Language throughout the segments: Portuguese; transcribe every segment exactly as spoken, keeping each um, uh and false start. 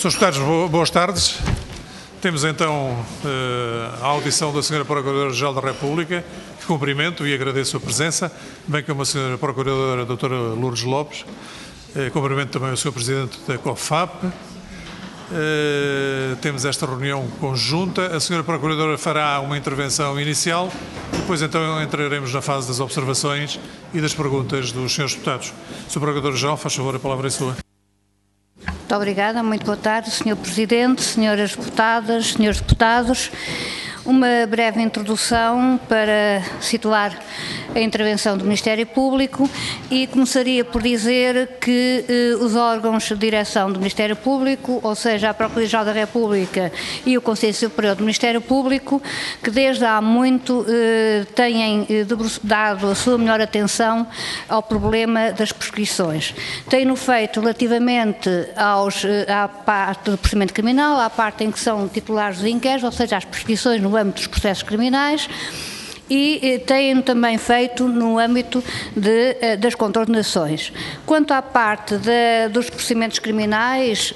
senhores Deputados, boas tardes. Temos então a audição da senhora Procuradora-Geral da República, que cumprimento e agradeço a presença, bem como a senhora Procuradora, a doutora Lourdes Lopes. Cumprimento também o senhor Presidente da COFAP. Temos esta reunião conjunta. A senhora Procuradora fará uma intervenção inicial, depois então entraremos na fase das observações e das perguntas dos senhores deputados. senhora Procuradora-Geral, faz favor, a palavra é sua. Muito obrigada, muito boa tarde, senhor Presidente, senhoras deputadas, senhores deputados. Uma breve introdução para situar a intervenção do Ministério Público e começaria por dizer que eh, os órgãos de direção do Ministério Público, ou seja, a Procuradoria-Geral da República e o Conselho Superior do Ministério Público, que desde há muito eh, têm eh, dado a sua melhor atenção ao problema das prescrições. Têm-no feito relativamente aos, à parte do procedimento criminal, à parte em que são titulares dos inquéritos, ou seja, às prescrições no âmbito dos processos criminais, e têm também feito no âmbito de, das contraordenações. Quanto à parte de, dos procedimentos criminais,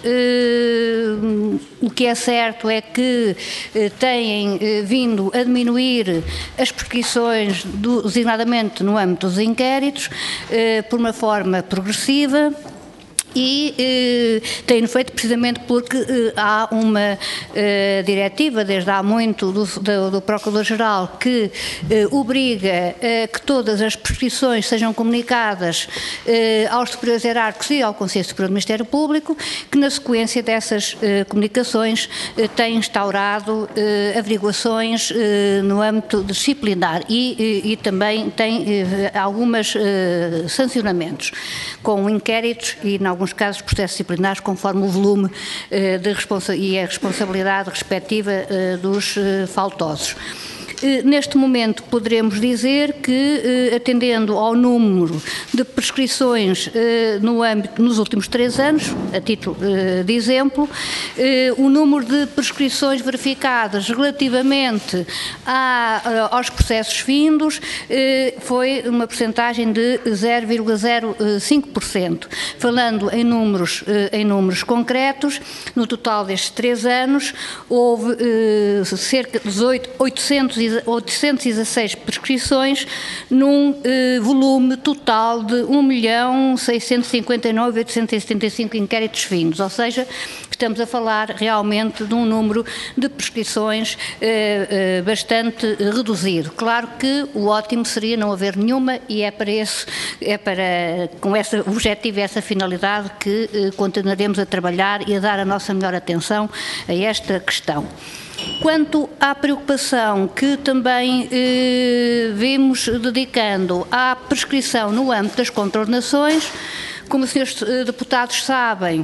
eh, o que é certo é que eh, têm eh, vindo a diminuir as prescrições, do, designadamente no âmbito dos inquéritos, eh, por uma forma progressiva. E eh, tem-no feito precisamente porque eh, há uma eh, diretiva, desde há muito, do, do, do Procurador-Geral, que eh, obriga eh, que todas as prescrições sejam comunicadas eh, aos superiores hierárquicos e ao Conselho Superior do Ministério Público, que na sequência dessas eh, comunicações eh, tem instaurado eh, averiguações eh, no âmbito disciplinar e, e, e também tem eh, algumas eh, sancionamentos com inquéritos e, em alguns casos, processos disciplinares, conforme o volume eh, de responsa e a responsabilidade respectiva eh, dos eh, faltosos. Neste momento poderemos dizer que, atendendo ao número de prescrições no âmbito, nos últimos três anos, a título de exemplo, o número de prescrições verificadas relativamente a, aos processos findos foi uma percentagem de zero vírgula zero cinco por cento. Falando em números, em números concretos, no total destes três anos, houve cerca de oitocentos e dezasseis prescrições num eh, volume total de um milhão seiscentos e cinquenta e nove mil oitocentos e setenta e cinco inquéritos findos, ou seja, estamos a falar realmente de um número de prescrições eh, eh, bastante reduzido. Claro que o ótimo seria não haver nenhuma e é para esse, é para, com esse objetivo e essa finalidade que eh, continuaremos a trabalhar e a dar a nossa melhor atenção a esta questão. Quanto à preocupação que também eh, vimos dedicando à prescrição no âmbito das contraordenações, como os senhores deputados sabem,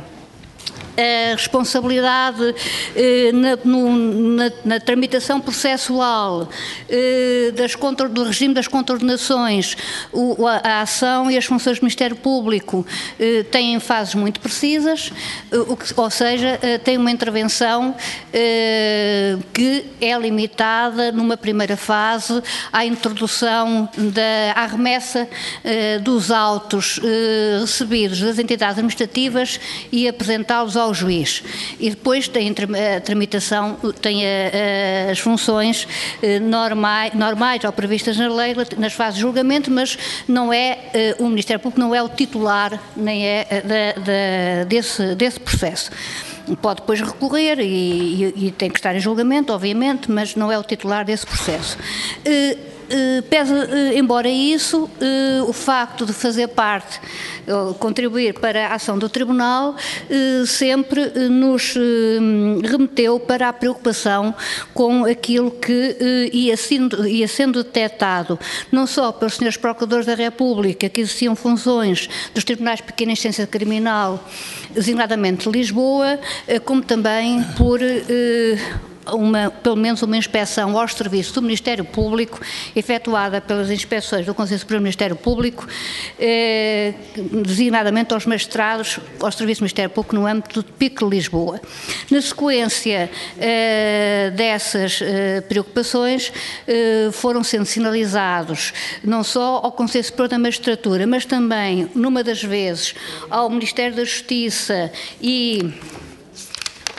a responsabilidade eh, na, no, na, na tramitação processual eh, das contra, do regime das contraordenações, o, a, a ação e as funções do Ministério Público eh, têm fases muito precisas, eh, o que, ou seja, eh, tem uma intervenção eh, que é limitada numa primeira fase à introdução da à remessa eh, dos autos eh, recebidos das entidades administrativas e apresentá-los ao ao juiz. E depois tem a tramitação, tem a, a, as funções eh, normais, normais ou previstas na lei, nas fases de julgamento, mas não é, eh, o Ministério Público não é o titular, nem é da, da, desse, desse processo. Pode depois recorrer e, e, e tem que estar em julgamento, obviamente, mas não é o titular desse processo. Eh, Uh, pesa, uh, embora isso, uh, o facto de fazer parte, uh, contribuir para a ação do Tribunal, uh, sempre uh, nos uh, remeteu para a preocupação com aquilo que uh, ia, sendo, ia sendo detectado, não só pelos senhores Procuradores da República, que exerciam funções dos Tribunais de Pequena Instância Criminal, designadamente de Lisboa, uh, como também por Uh, Uma, pelo menos uma inspeção aos serviços do Ministério Público, efetuada pelas inspeções do Conselho Superior do Ministério Público, eh, designadamente aos magistrados, aos serviços do Ministério Público no âmbito do P I C de Lisboa. Na sequência eh, dessas eh, preocupações, eh, foram sendo sinalizados não só ao Conselho Superior da Magistratura, mas também, numa das vezes, ao Ministério da Justiça e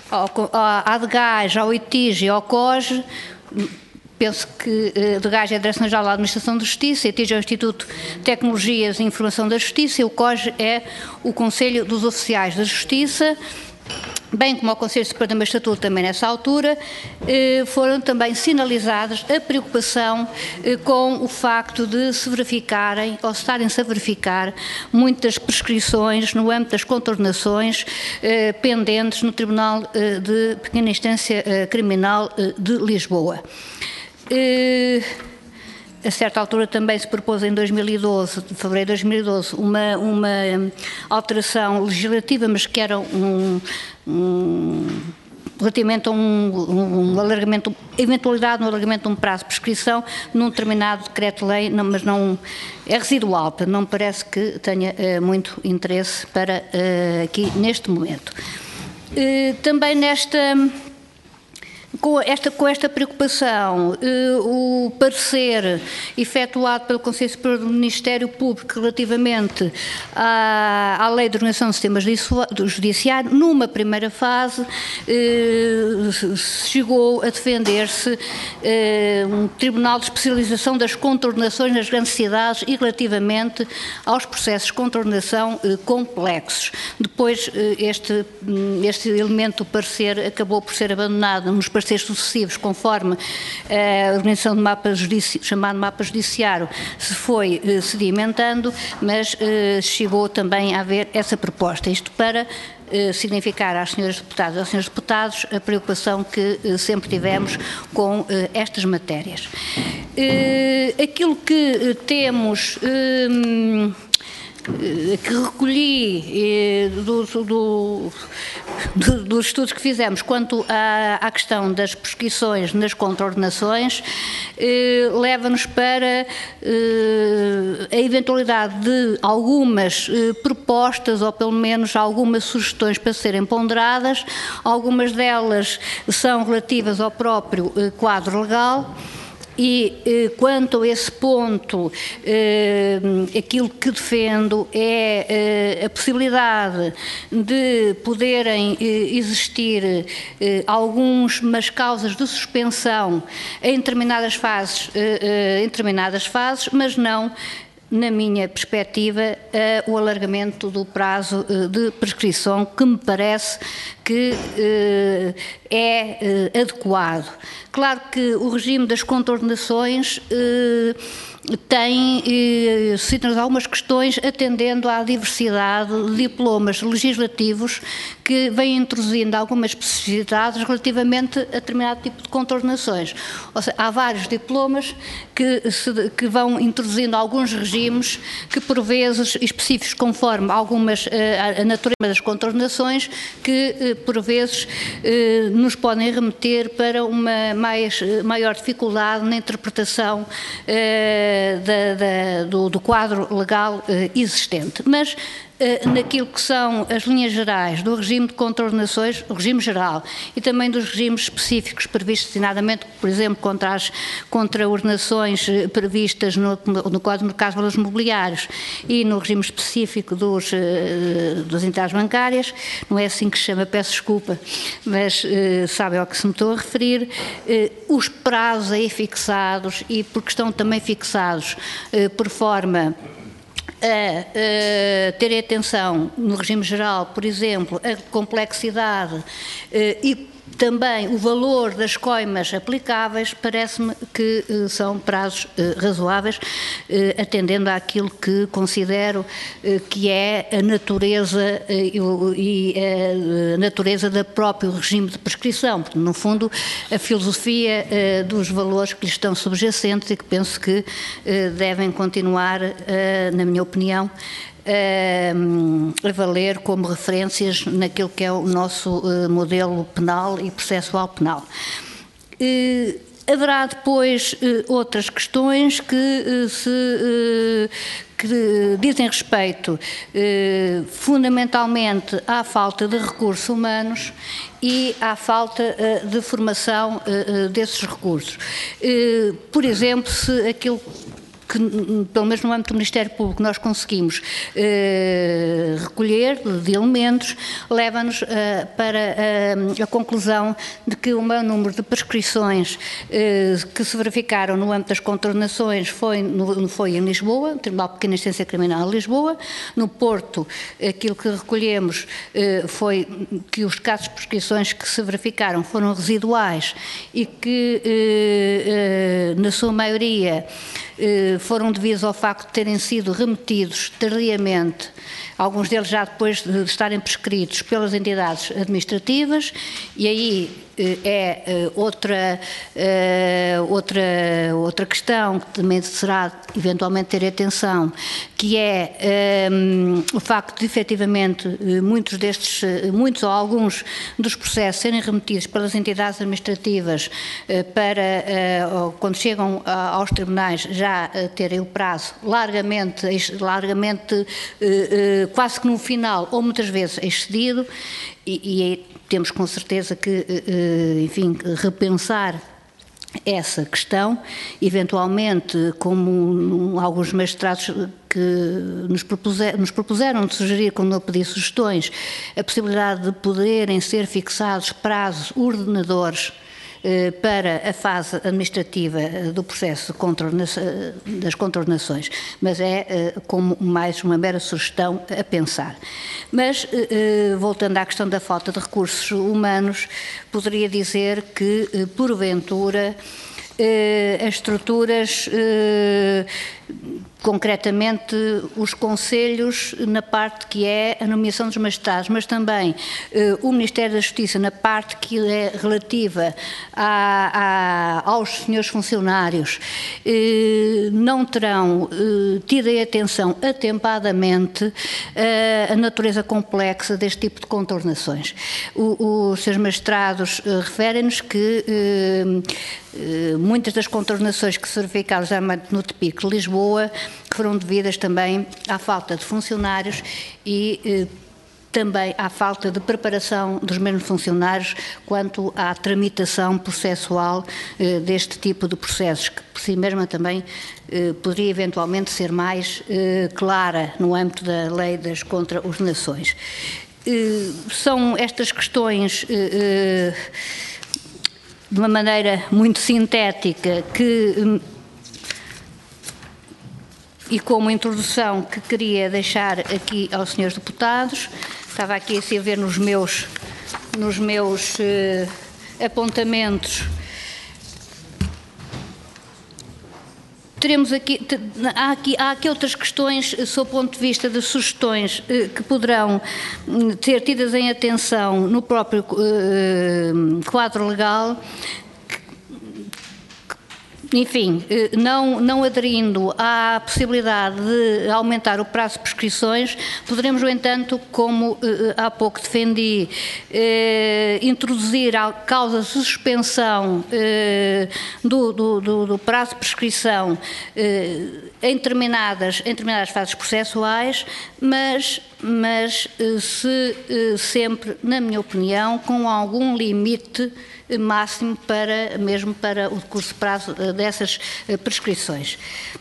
ao, à de Gás, ao I T I G e ao C O G, penso que de Gás é a Direção-Geral da Administração de Justiça, I T I G é o Instituto de Tecnologias e Informação da Justiça e o C O G é o Conselho dos Oficiais da Justiça, bem como ao Conselho Superior da Magistratura também nessa altura, foram também sinalizadas a preocupação com o facto de se verificarem, ou estarem-se a verificar, muitas prescrições no âmbito das contornações pendentes no Tribunal de Pequena Instância Criminal de Lisboa. A certa altura também se propôs em dois mil e doze, de fevereiro de dois mil e doze, uma, uma alteração legislativa, mas que era um, um relativamente a um, um alargamento, eventualidade no alargamento de um prazo de prescrição num determinado decreto-lei, mas não é residual, não me parece que tenha uh, muito interesse para uh, aqui neste momento. Uh, também nesta... Com esta, com esta preocupação, eh, o parecer efetuado pelo Conselho Superior do Ministério Público relativamente à, à Lei de Organização dos Sistemas do Judiciário, numa primeira fase, eh, chegou a defender-se eh, um Tribunal de Especialização das Contornações nas grandes cidades e relativamente aos processos de contornação eh, complexos. Depois, eh, este, este elemento do parecer acabou por ser abandonado nos pareceres sucessivos, conforme a organização do mapa chamado mapa judiciário se foi eh, sedimentando, mas eh, chegou também a haver essa proposta. Isto para eh, significar às senhoras deputadas e aos senhores deputados a preocupação que eh, sempre tivemos com eh, estas matérias. Eh, aquilo que eh, temos... Eh, que recolhi eh, do, do, do, dos estudos que fizemos quanto à, à questão das prescrições nas contornações, eh, leva-nos para eh, a eventualidade de algumas eh, propostas, ou pelo menos algumas sugestões para serem ponderadas. Algumas delas são relativas ao próprio eh, quadro legal. E eh, quanto a esse ponto, eh, aquilo que defendo é eh, a possibilidade de poderem eh, existir eh, algumas causas de suspensão em determinadas fases, eh, eh, em determinadas fases, mas não, na minha perspectiva, uh, o alargamento do prazo uh, de prescrição, que me parece que uh, é uh, adequado. Claro que o regime das contornações uh, tem uh, cita-nos algumas questões atendendo à diversidade de diplomas legislativos que vêm introduzindo algumas especificidades relativamente a determinado tipo de contornações. Ou seja, há vários diplomas que, se, que vão introduzindo alguns regimes que, por vezes, específicos conforme algumas, a, a natureza das contornações, que, por vezes, nos podem remeter para uma mais, maior dificuldade na interpretação da, da, do, do quadro legal existente. Mas, naquilo que são as linhas gerais do regime de contornações, o regime geral, e também dos regimes específicos previstos, designadamente, por exemplo, contra as contraordenações previstas no, no Código de Mercado de Valores Mobiliários e no regime específico dos, das entidades bancárias, não é assim que se chama, peço desculpa, mas uh, sabem ao que se me estou a referir, uh, os prazos aí fixados e porque estão também fixados uh, por forma a, a ter atenção no regime geral, por exemplo, a complexidade e também o valor das coimas aplicáveis, parece-me que uh, são prazos uh, razoáveis, uh, atendendo àquilo que considero uh, que é a natureza uh, e a natureza do próprio regime de prescrição, porque, no fundo, a filosofia uh, dos valores que lhe estão subjacentes e que penso que uh, devem continuar, uh, na minha opinião, a valer como referências naquilo que é o nosso modelo penal e processual penal. Haverá depois outras questões que se que dizem respeito fundamentalmente à falta de recursos humanos e à falta de formação desses recursos. Por exemplo, se aquilo que, pelo menos no âmbito do Ministério Público, nós conseguimos eh, recolher de elementos, leva-nos eh, para eh, a conclusão de que o maior número de prescrições eh, que se verificaram no âmbito das contornações foi, no, foi em Lisboa, no Tribunal de Pequena Instância Criminal de Lisboa. No Porto, aquilo que recolhemos eh, foi que os casos de prescrições que se verificaram foram residuais e que, eh, eh, na sua maioria, foram devidos ao facto de terem sido remetidos tardiamente, alguns deles já depois de estarem prescritos pelas entidades administrativas, e aí é outra, outra, outra questão que também será eventualmente ter atenção, que é um, o facto de efetivamente muitos destes, muitos ou alguns dos processos serem remetidos pelas entidades administrativas para, quando chegam aos tribunais, já terem o prazo largamente, largamente quase que no final, ou muitas vezes excedido, e, e temos com certeza que, enfim, repensar essa questão, eventualmente, como alguns magistrados que nos, propuser, nos propuseram de sugerir, quando eu pedi sugestões, a possibilidade de poderem ser fixados prazos ordenadores para a fase administrativa do processo das contornações, mas é como mais uma mera sugestão a pensar. Mas, voltando à questão da falta de recursos humanos, poderia dizer que, porventura, as estruturas, concretamente os conselhos na parte que é a nomeação dos magistrados, mas também o Ministério da Justiça na parte que é relativa a, a, aos senhores funcionários, não terão tido em atenção atempadamente a natureza complexa deste tipo de contornações. O, os seus magistrados referem-nos que muitas das contornações que se verificaram no T P I C de Lisboa que foram devidas também à falta de funcionários e eh, também à falta de preparação dos mesmos funcionários quanto à tramitação processual eh, deste tipo de processos, que por si mesma também eh, poderia eventualmente ser mais eh, clara no âmbito da lei das contra-ordenações. Eh, são estas questões eh, de uma maneira muito sintética que e como introdução que queria deixar aqui aos senhores deputados. Estava aqui assim a ver nos meus, nos meus eh, apontamentos. Teremos aqui, há aqui, há aqui outras questões, sob o ponto de vista de sugestões eh, que poderão ser tidas em atenção no próprio eh, quadro legal. Enfim, não, não aderindo à possibilidade de aumentar o prazo de prescrições, poderemos, no entanto, como eh, há pouco defendi, eh, introduzir a causa de suspensão eh, do, do, do, do prazo de prescrição eh, em, determinadas, em determinadas fases processuais, mas, mas eh, se eh, sempre, na minha opinião, com algum limite máximo para, mesmo para o decurso de prazo dessas prescrições.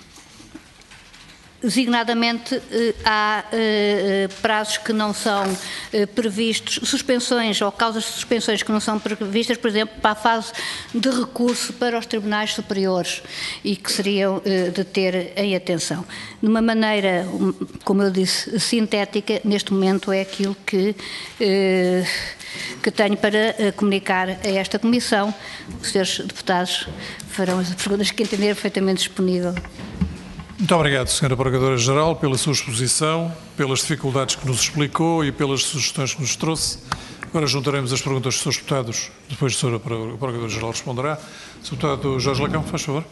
Designadamente, há prazos que não são previstos, suspensões ou causas de suspensões que não são previstas, por exemplo, para a fase de recurso para os tribunais superiores e que seriam de ter em atenção. De uma maneira, como eu disse, sintética, neste momento é aquilo que, que tenho para comunicar a esta Comissão. Os senhores deputados farão as perguntas que entenderem perfeitamente disponível. Muito obrigado, senhora Procuradora-Geral, pela sua exposição, pelas dificuldades que nos explicou e pelas sugestões que nos trouxe. Agora juntaremos as perguntas dos senhores deputados, depois a senhora Procuradora-Geral responderá. senhor Deputado Jorge Lacão, faz favor.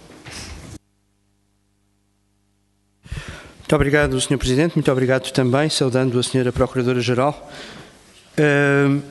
Muito obrigado, senhor Presidente. Muito obrigado também, saudando a senhora Procuradora-Geral. Uh...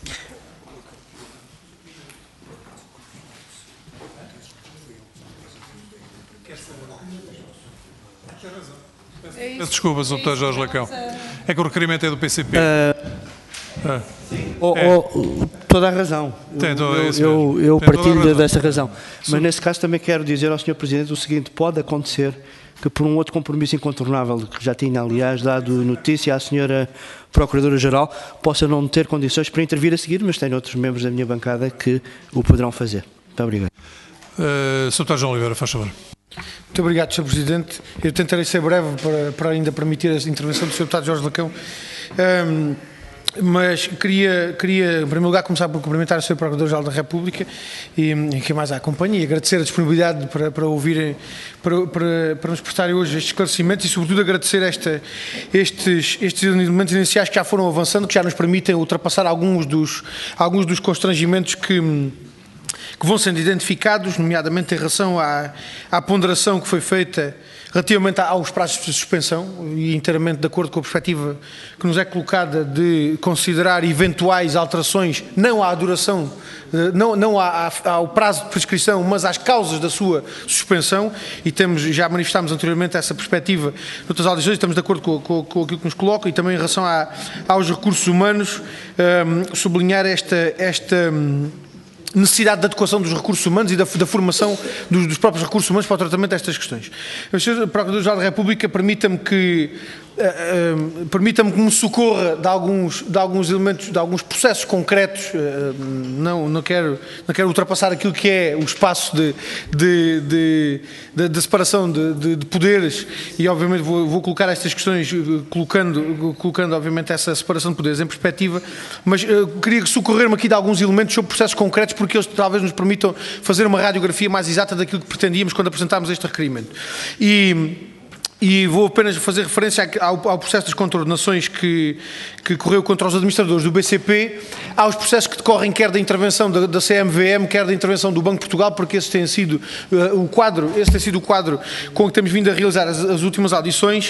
Peço desculpa, senhor Deputado Jorge Lacão. É que o requerimento é do P C P. Uh, ah. oh, oh, toda a razão. Tem toda eu eu, eu, eu partilho dessa razão. Mas, nesse caso, também quero dizer ao senhor Presidente o seguinte: pode acontecer que por um outro compromisso incontornável, que já tinha, aliás, dado notícia à senhora Procuradora-Geral, possa não ter condições para intervir a seguir, mas tenho outros membros da minha bancada que o poderão fazer. Muito obrigado. Uh, senhor Deputado João Oliveira, faz favor. Muito obrigado, senhor Presidente. Eu tentarei ser breve para, para ainda permitir a intervenção do senhor Deputado Jorge Lacão. Um, Mas queria, queria, em primeiro lugar, começar por cumprimentar o senhor Procurador-Geral da República e, e quem mais a acompanha, e agradecer a disponibilidade para, para ouvirem, para, para, para nos prestarem hoje estes esclarecimentos e, sobretudo, agradecer esta, estes, estes elementos iniciais que já foram avançando, que já nos permitem ultrapassar alguns dos, alguns dos constrangimentos que, que vão sendo identificados, nomeadamente em relação à, à ponderação que foi feita relativamente aos prazos de suspensão, e inteiramente de acordo com a perspectiva que nos é colocada de considerar eventuais alterações, não à duração, não, não ao prazo de prescrição, mas às causas da sua suspensão, e temos, já manifestámos anteriormente essa perspectiva noutras audições, estamos de acordo com, com, com aquilo que nos coloca, e também em relação a, aos recursos humanos, um, sublinhar esta... esta um, necessidade de adequação dos recursos humanos e da, da formação dos, dos próprios recursos humanos para o tratamento destas questões. O senhor Procurador-Geral da República permita-me que Uh, uh, permita-me que me socorra de alguns, de alguns elementos, de alguns processos concretos, uh, não, não, quero, não quero ultrapassar aquilo que é o espaço de, de, de, de, de separação de, de, de poderes, e obviamente vou, vou colocar estas questões, colocando, colocando obviamente essa separação de poderes em perspectiva, mas uh, queria socorrer-me aqui de alguns elementos sobre processos concretos, porque eles talvez nos permitam fazer uma radiografia mais exata daquilo que pretendíamos quando apresentámos este requerimento. E E vou apenas fazer referência ao, ao processo das contornações que, que correu contra os administradores do B C P, aos processos que decorrem quer da intervenção da, da C M V M, quer da intervenção do Banco de Portugal, porque esse tem sido uh, o quadro, esse tem sido o quadro com que temos vindo a realizar as, as últimas audições,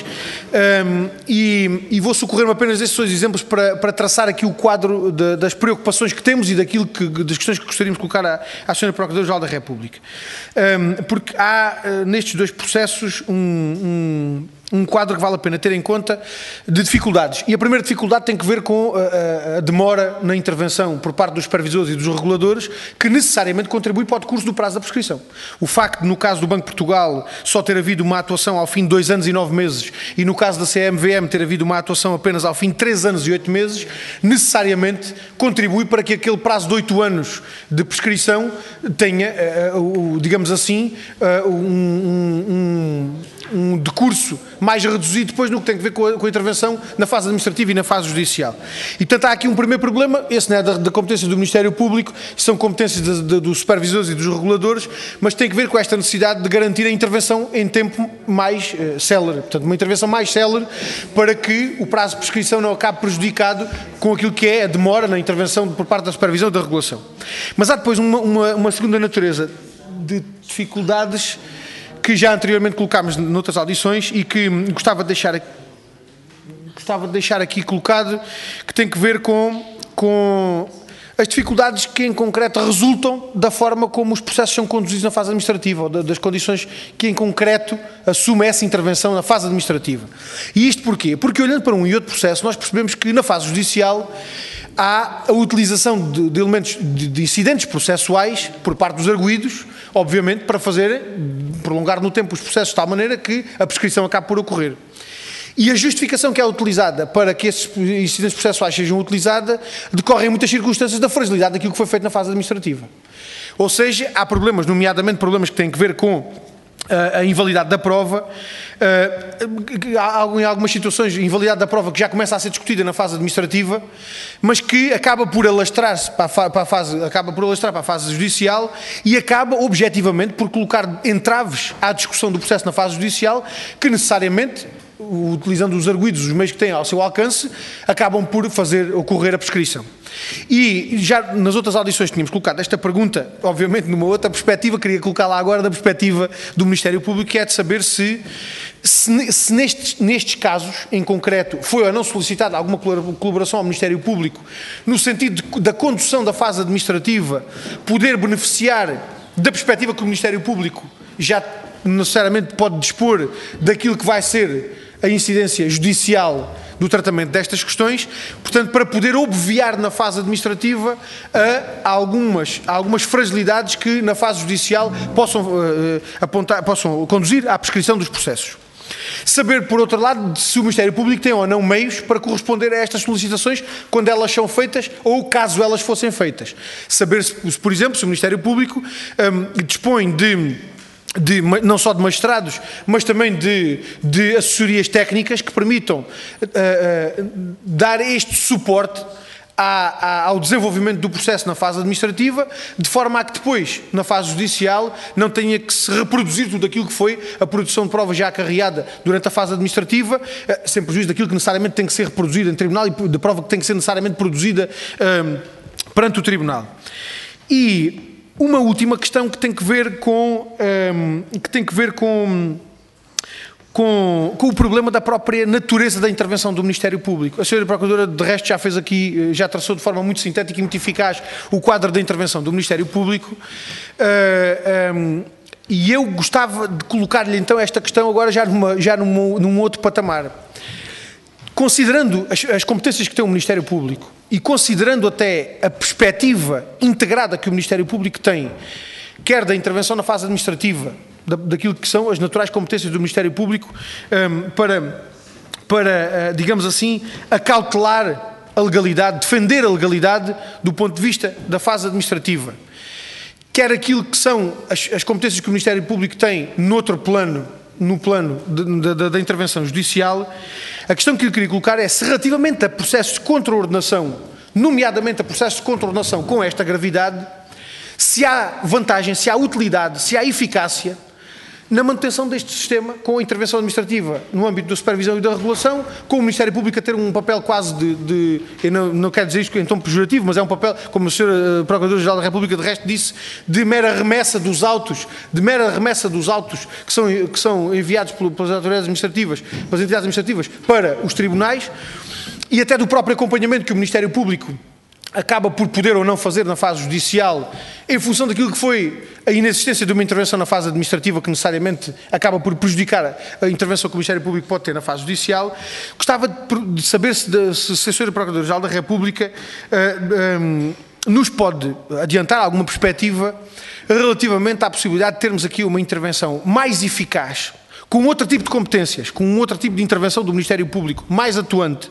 um, e, e vou socorrer-me apenas desses dois exemplos para, para traçar aqui o quadro de, das preocupações que temos e daquilo que, das questões que gostaríamos de colocar à, à senhora Procuradora-Geral da República. Um, porque há uh, nestes dois processos um, um um quadro que vale a pena ter em conta de dificuldades. E a primeira dificuldade tem que ver com a, a, a demora na intervenção por parte dos supervisores e dos reguladores, que necessariamente contribui para o decurso do prazo da prescrição. O facto de, no caso do Banco de Portugal, só ter havido uma atuação ao fim de dois anos e nove meses, e no caso da C M V M ter havido uma atuação apenas ao fim de três anos e oito meses, necessariamente contribui para que aquele prazo de oito anos de prescrição tenha, uh, uh, digamos assim, uh, um, um, um decurso mais reduzido depois no que tem a ver com a, com a intervenção na fase administrativa e na fase judicial. E, portanto, há aqui um primeiro problema, esse não é da, da competência do Ministério Público, são competências de, de, dos supervisores e dos reguladores, mas tem que ver com esta necessidade de garantir a intervenção em tempo mais uh, célere, portanto, uma intervenção mais célere, para que o prazo de prescrição não acabe prejudicado com aquilo que é a demora na intervenção por parte da supervisão e da regulação. Mas há depois uma, uma, uma segunda natureza de dificuldades que já anteriormente colocámos noutras audições e que gostava de deixar, gostava de deixar aqui colocado, que tem que ver com, com as dificuldades que em concreto resultam da forma como os processos são conduzidos na fase administrativa, ou das condições que em concreto assume essa intervenção na fase administrativa. E isto porquê? Porque olhando para um e outro processo, nós percebemos que na fase judicial há a utilização de, de elementos de, de incidentes processuais por parte dos arguidos, obviamente para fazer, prolongar no tempo os processos de tal maneira que a prescrição acabe por ocorrer. E a justificação que é utilizada para que esses incidentes processuais sejam utilizados decorre em muitas circunstâncias da fragilidade daquilo que foi feito na fase administrativa. Ou seja, há problemas, nomeadamente problemas que têm a ver com a, a invalidade da prova, uh, há, em algumas situações a invalidade da prova que já começa a ser discutida na fase administrativa, mas que acaba por alastrar-se para, para a fase, acaba por alastrar para a fase judicial e acaba objetivamente por colocar entraves à discussão do processo na fase judicial que necessariamente, utilizando os arguidos, os meios que têm ao seu alcance, acabam por fazer ocorrer a prescrição. E já nas outras audições tínhamos colocado esta pergunta, obviamente numa outra perspectiva, queria colocá-la agora da perspectiva do Ministério Público, que é de saber se, se, se nestes, nestes casos, em concreto, foi ou não solicitada alguma colaboração ao Ministério Público, no sentido de, da condução da fase administrativa, poder beneficiar da perspectiva que o Ministério Público já necessariamente pode dispor daquilo que vai ser a incidência judicial do tratamento destas questões, portanto, para poder obviar na fase administrativa a algumas, a algumas fragilidades que na fase judicial possam, uh, apontar, possam conduzir à prescrição dos processos. Saber, por outro lado, se o Ministério Público tem ou não meios para corresponder a estas solicitações quando elas são feitas ou caso elas fossem feitas. Saber, se, por exemplo, se o Ministério Público um, dispõe de, de, não só de magistrados, mas também de, de assessorias técnicas que permitam uh, uh, dar este suporte ao desenvolvimento do processo na fase administrativa, de forma a que depois, na fase judicial, não tenha que se reproduzir tudo aquilo que foi a produção de prova já acarreada durante a fase administrativa, sem prejuízo daquilo que necessariamente tem que ser reproduzido em tribunal e da prova que tem que ser necessariamente produzida um, perante o tribunal. E uma última questão que tem que ver com, um, que tem que ver com Com, com o problema da própria natureza da intervenção do Ministério Público. A senhora Procuradora, de resto, já fez aqui, já traçou de forma muito sintética e muito eficaz o quadro da intervenção do Ministério Público. Uh, um, e eu gostava de colocar-lhe então esta questão agora já, numa, já num, num outro patamar. Considerando as, as competências que tem o Ministério Público e considerando até a perspectiva integrada que o Ministério Público tem, quer da intervenção na fase administrativa, daquilo que são as naturais competências do Ministério Público um, para, para, digamos assim, acautelar a legalidade, defender a legalidade do ponto de vista da fase administrativa. Quer aquilo que são as, as competências que o Ministério Público tem noutro plano, no plano da intervenção judicial, a questão que eu queria colocar é se relativamente a processos de contraordenação, nomeadamente a processos de contraordenação com esta gravidade, se há vantagem, se há utilidade, se há eficácia na manutenção deste sistema com a intervenção administrativa no âmbito da supervisão e da regulação, com o Ministério Público a ter um papel quase de, de eu não, não quero dizer isto em tom pejorativo, mas é um papel, como a senhora Procuradora-Geral da República de resto disse, de mera remessa dos autos, de mera remessa dos autos que são, que são enviados pelas autoridades administrativas, pelas entidades administrativas para os tribunais, e até do próprio acompanhamento que o Ministério Público acaba por poder ou não fazer na fase judicial, em função daquilo que foi a inexistência de uma intervenção na fase administrativa que necessariamente acaba por prejudicar a intervenção que o Ministério Público pode ter na fase judicial. Gostava de saber se, de, se a senhora Procuradora-Geral da República uh, um, nos pode adiantar alguma perspectiva relativamente à possibilidade de termos aqui uma intervenção mais eficaz, com outro tipo de competências, com um outro tipo de intervenção do Ministério Público mais atuante,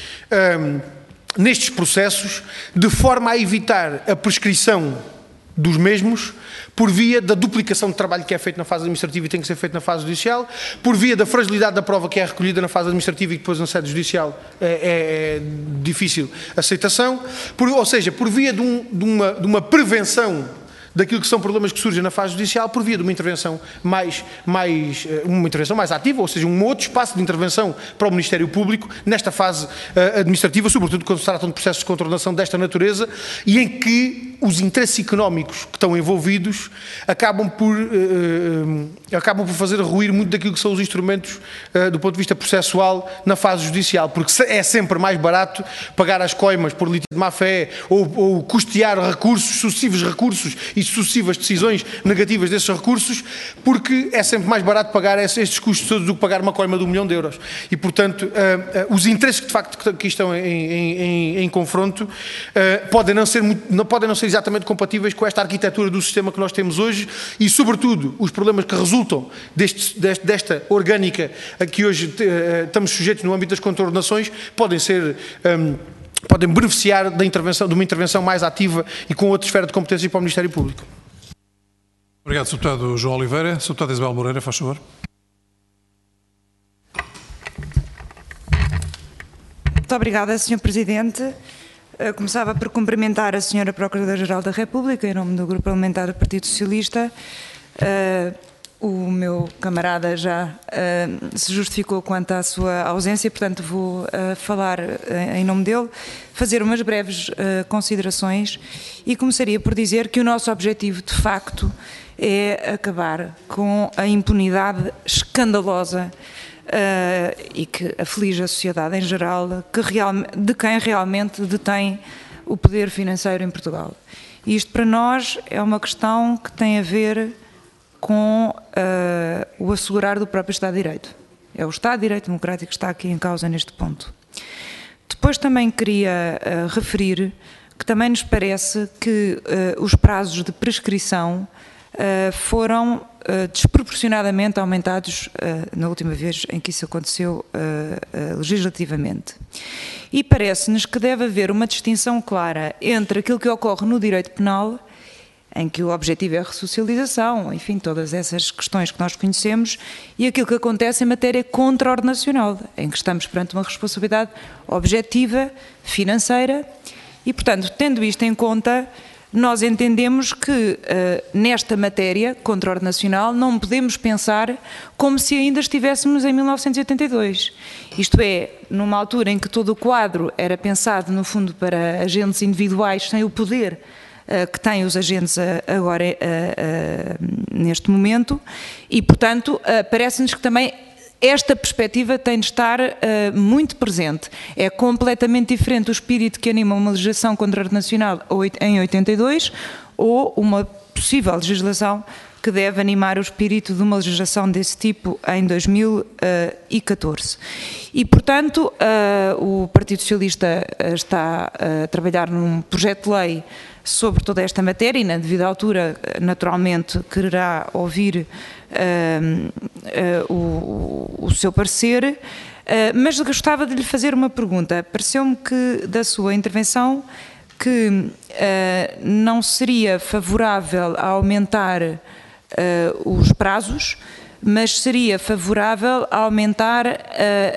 um, nestes processos, de forma a evitar a prescrição dos mesmos por via da duplicação de trabalho que é feito na fase administrativa e tem que ser feito na fase judicial, por via da fragilidade da prova que é recolhida na fase administrativa e depois na sede judicial é, é, é difícil aceitação, por, ou seja, por via de, um, de, uma, de uma prevenção daquilo que são problemas que surgem na fase judicial por via de uma intervenção mais, mais, uma intervenção mais ativa, ou seja, um outro espaço de intervenção para o Ministério Público nesta fase uh, administrativa, sobretudo quando se tratam de processos de contraordenação desta natureza e em que os interesses económicos que estão envolvidos acabam por, uh, uh, acabam por fazer ruir muito daquilo que são os instrumentos uh, do ponto de vista processual na fase judicial, porque é sempre mais barato pagar as coimas por litígio de má-fé ou, ou custear recursos, sucessivos recursos e sucessivas decisões negativas desses recursos, porque é sempre mais barato pagar estes custos todos do que pagar uma coima de um milhão de euros. E, portanto, uh, uh, os interesses que de facto que aqui estão em, em, em, em confronto uh, podem, não ser muito, não, podem não ser exatamente compatíveis com esta arquitetura do sistema que nós temos hoje e, sobretudo, os problemas que resultam deste, deste, desta orgânica a que hoje uh, estamos sujeitos no âmbito das contraordenações podem ser... Um, podem beneficiar da intervenção, de uma intervenção mais ativa e com outra esfera de competência para o Ministério Público. Obrigado, senhor Deputado João Oliveira. senhor Deputado Isabel Moreira, faz favor. Muito obrigada, senhor Presidente. Começava por cumprimentar a senhora Procuradora-Geral da República, em nome do Grupo Parlamentar do Partido Socialista. O meu camarada já uh, se justificou quanto à sua ausência, portanto vou uh, falar uh, em nome dele, fazer umas breves uh, considerações e começaria por dizer que o nosso objetivo de facto é acabar com a impunidade escandalosa uh, e que aflige a sociedade em geral, que real, de quem realmente detém o poder financeiro em Portugal. E isto para nós é uma questão que tem a ver com uh, o assegurar do próprio Estado de Direito. É o Estado de Direito Democrático que está aqui em causa neste ponto. Depois também queria uh, referir que também nos parece que uh, os prazos de prescrição uh, foram uh, desproporcionadamente aumentados uh, na última vez em que isso aconteceu uh, uh, legislativamente. E parece-nos que deve haver uma distinção clara entre aquilo que ocorre no direito penal, em que o objetivo é a ressocialização, enfim, todas essas questões que nós conhecemos, e aquilo que acontece em matéria contraordenacional, em que estamos perante uma responsabilidade objetiva, financeira, e, portanto, tendo isto em conta, nós entendemos que uh, nesta matéria contraordenacional não podemos pensar como se ainda estivéssemos em mil novecentos e oitenta e dois. Isto é, numa altura em que todo o quadro era pensado, no fundo, para agentes individuais sem o poder Uh, que têm os agentes uh, agora uh, uh, neste momento, e, portanto, uh, parece-nos que também esta perspectiva tem de estar uh, muito presente. É completamente diferente o espírito que anima uma legislação contraordenacional em oitenta e dois ou uma possível legislação que deve animar o espírito de uma legislação desse tipo em dois mil e catorze. E, portanto, uh, o Partido Socialista está a trabalhar num projeto de lei sobre toda esta matéria e, na devida altura, naturalmente, quererá ouvir uh, uh, o, o seu parecer, uh, mas gostava de lhe fazer uma pergunta. Pareceu-me que, da sua intervenção, que uh, não seria favorável a aumentar uh, os prazos, mas seria favorável a aumentar, uh, uh,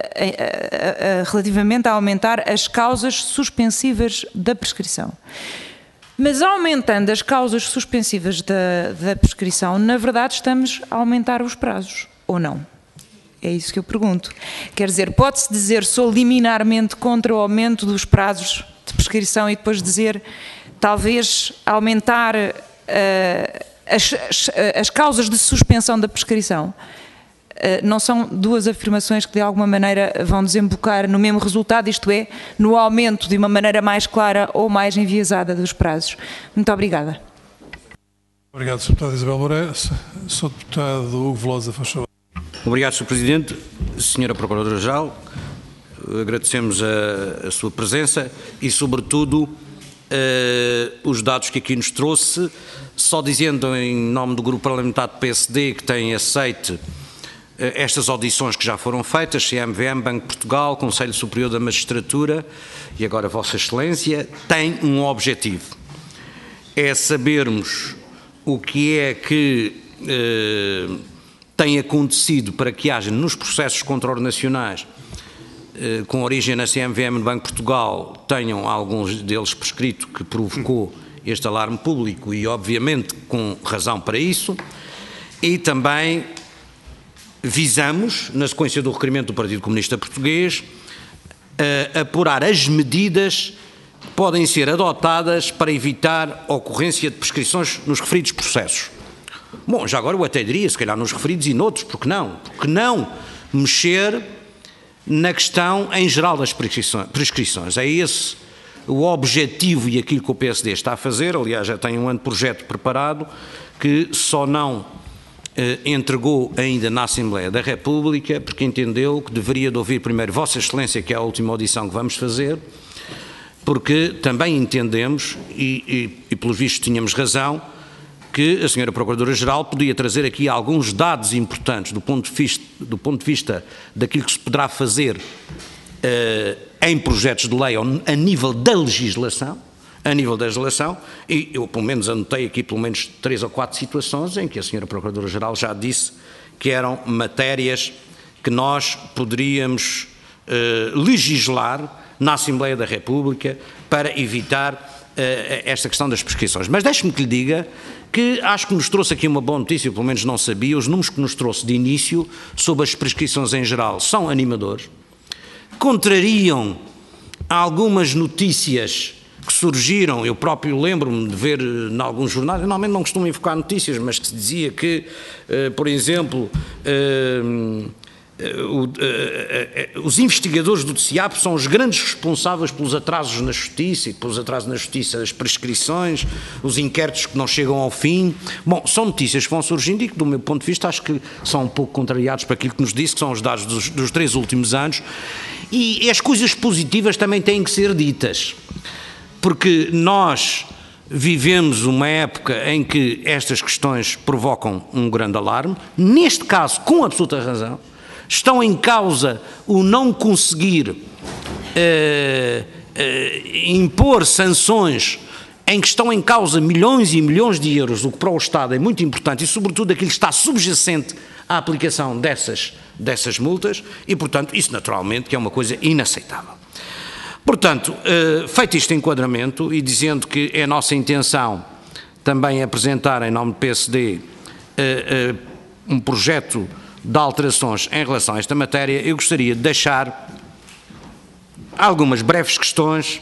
uh, uh, relativamente a aumentar as causas suspensivas da prescrição. Mas aumentando as causas suspensivas da, da prescrição, na verdade estamos a aumentar os prazos, ou não? É isso que eu pergunto. Quer dizer, pode-se dizer sou liminarmente contra o aumento dos prazos de prescrição e depois dizer talvez aumentar uh, as, as, as causas de suspensão da prescrição? Uh, não são duas afirmações que de alguma maneira vão desembocar no mesmo resultado, isto é, no aumento de uma maneira mais clara ou mais enviesada dos prazos. Muito obrigada. Obrigado, senhor Deputado Isabel Moreira. senhor Deputado Hugo Velosa, faz favor. Obrigado, senhor Presidente. senhora Procuradora-Geral, agradecemos a, a sua presença e, sobretudo, uh, os dados que aqui nos trouxe, só dizendo em nome do Grupo Parlamentar do P S D que tem aceite estas audições que já foram feitas, C M V M, Banco de Portugal, Conselho Superior da Magistratura e agora Vossa Excelência, tem um objetivo, é sabermos o que é que eh, tem acontecido para que haja nos processos contraordenacionais eh, com origem na C M V M do Banco de Portugal, tenham alguns deles prescrito que provocou este alarme público e obviamente com razão para isso, e também visamos, na sequência do requerimento do Partido Comunista Português, uh, apurar as medidas que podem ser adotadas para evitar a ocorrência de prescrições nos referidos processos. Bom, já agora eu até diria, se calhar nos referidos e noutros, porque não? Porque não mexer na questão em geral das prescrições. É esse o objetivo e aquilo que o P S D está a fazer. Aliás, já tem um anteprojeto preparado que só não entregou ainda na Assembleia da República, porque entendeu que deveria de ouvir primeiro Vossa Excelência, que é a última audição que vamos fazer, porque também entendemos, e, e, e pelos vistos tínhamos razão, que a senhora Procuradora-Geral podia trazer aqui alguns dados importantes do ponto de vista, do ponto de vista daquilo que se poderá fazer uh, em projetos de lei a nível da legislação, a nível da legislação, e eu pelo menos anotei aqui pelo menos três ou quatro situações em que a senhora Procuradora-Geral já disse que eram matérias que nós poderíamos eh, legislar na Assembleia da República para evitar eh, esta questão das prescrições. Mas deixe-me que lhe diga que acho que nos trouxe aqui uma boa notícia, pelo menos não sabia, os números que nos trouxe de início sobre as prescrições em geral são animadores, contrariam algumas notícias que surgiram, eu próprio lembro-me de ver em alguns jornais, eu normalmente não costumo enfocar notícias, mas que se dizia que, uh, por exemplo, uh, uh, uh, uh, os investigadores do T C A P são os grandes responsáveis pelos atrasos na justiça e pelos atrasos na justiça, as prescrições, os inquéritos que não chegam ao fim. Bom, são notícias que vão surgindo e que, do meu ponto de vista, acho que são um pouco contrariados para aquilo que nos disse, que são os dados dos, dos três últimos anos. E as coisas positivas também têm que ser ditas, porque nós vivemos uma época em que estas questões provocam um grande alarme. Neste caso, com absoluta razão, estão em causa o não conseguir uh, uh, impor sanções em que estão em causa milhões e milhões de euros, o que para o Estado é muito importante, e sobretudo aquilo que está subjacente à aplicação dessas, dessas multas, e portanto isso naturalmente que é uma coisa inaceitável. Portanto, uh, feito este enquadramento e dizendo que é a nossa intenção também apresentar em nome do P S D uh, uh, um projeto de alterações em relação a esta matéria, eu gostaria de deixar algumas breves questões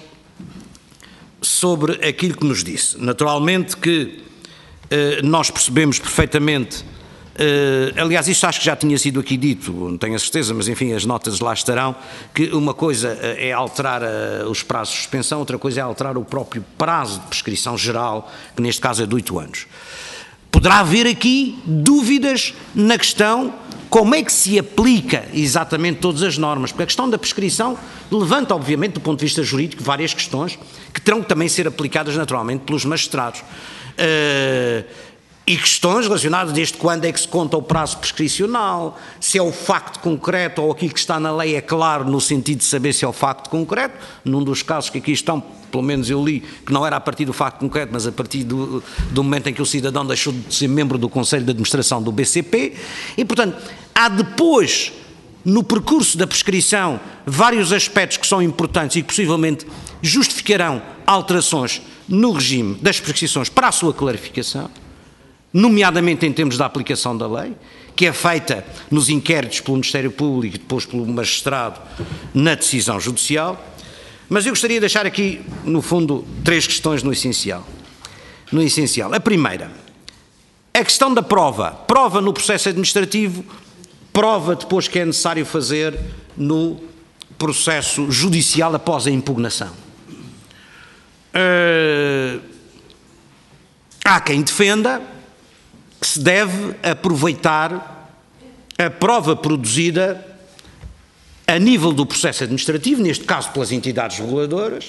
sobre aquilo que nos disse. Naturalmente que uh, nós percebemos perfeitamente, uh, aliás isto acho que já tinha sido aqui dito, não tenho a certeza, mas enfim as notas lá estarão, que uma coisa uh, é alterar uh, os prazos de suspensão, outra coisa é alterar o próprio prazo de prescrição geral, que neste caso é de oito anos. Poderá haver aqui dúvidas na questão como é que se aplica exatamente todas as normas, porque a questão da prescrição levanta, obviamente, do ponto de vista jurídico, várias questões que terão que também ser aplicadas naturalmente pelos magistrados. Uh, e questões relacionadas desde quando é que se conta o prazo prescricional, se é o facto concreto ou aquilo que está na lei é claro no sentido de saber se é o facto concreto. Num dos casos que aqui estão, pelo menos eu li, que não era a partir do facto concreto, mas a partir do, do momento em que o cidadão deixou de ser membro do Conselho de Administração do B C P, e portanto há depois, no percurso da prescrição, vários aspectos que são importantes e que possivelmente justificarão alterações no regime das prescrições para a sua clarificação, nomeadamente em termos da aplicação da lei, que é feita nos inquéritos pelo Ministério Público e depois pelo magistrado na decisão judicial. Mas eu gostaria de deixar aqui, no fundo, três questões no essencial. No essencial. A primeira, a questão da prova. Prova no processo administrativo, prova depois que é necessário fazer no processo judicial após a impugnação. Uh, há quem defenda que se deve aproveitar a prova produzida a nível do processo administrativo, neste caso pelas entidades reguladoras,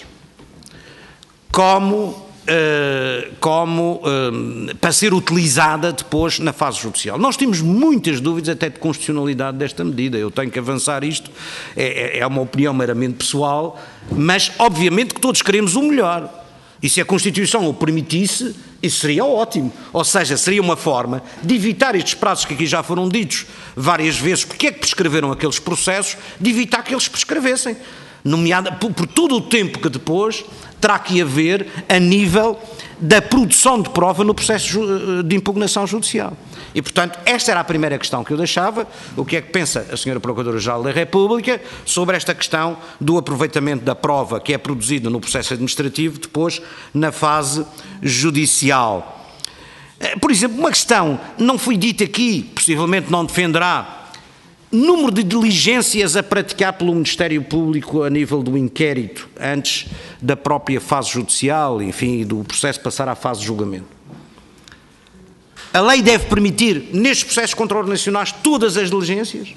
como, uh, como uh, para ser utilizada depois na fase judicial. Nós temos muitas dúvidas até de constitucionalidade desta medida, eu tenho que avançar isto, é, é uma opinião meramente pessoal, mas obviamente que todos queremos o melhor. E se a Constituição o permitisse, isso seria ótimo. Ou seja, seria uma forma de evitar estes prazos que aqui já foram ditos várias vezes, porque é que prescreveram aqueles processos, de evitar que eles prescrevessem. Nomeada por, por todo o tempo que depois terá que haver a nível da produção de prova no processo de impugnação judicial. E, portanto, esta era a primeira questão que eu deixava. O que é que pensa a senhora Procuradora-Geral da República sobre esta questão do aproveitamento da prova que é produzida no processo administrativo depois na fase judicial? Por exemplo, uma questão não foi dita aqui, possivelmente não defenderá, número de diligências a praticar pelo Ministério Público a nível do inquérito antes da própria fase judicial, enfim, do processo passar à fase de julgamento. A lei deve permitir, nestes processos contraordenacionais, todas as diligências?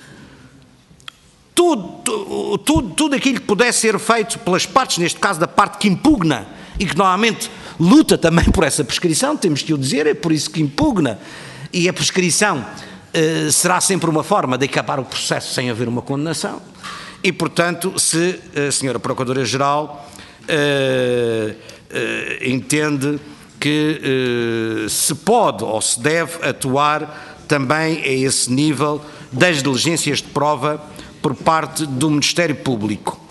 Tudo, tudo, tudo aquilo que pudesse ser feito pelas partes, neste caso da parte que impugna e que normalmente luta também por essa prescrição, temos que o dizer, é por isso que impugna, e a prescrição uh, será sempre uma forma de acabar o processo sem haver uma condenação, e portanto, se a senhora Procuradora-Geral uh, uh, entende que uh, se pode ou se deve atuar também a esse nível das diligências de prova por parte do Ministério Público.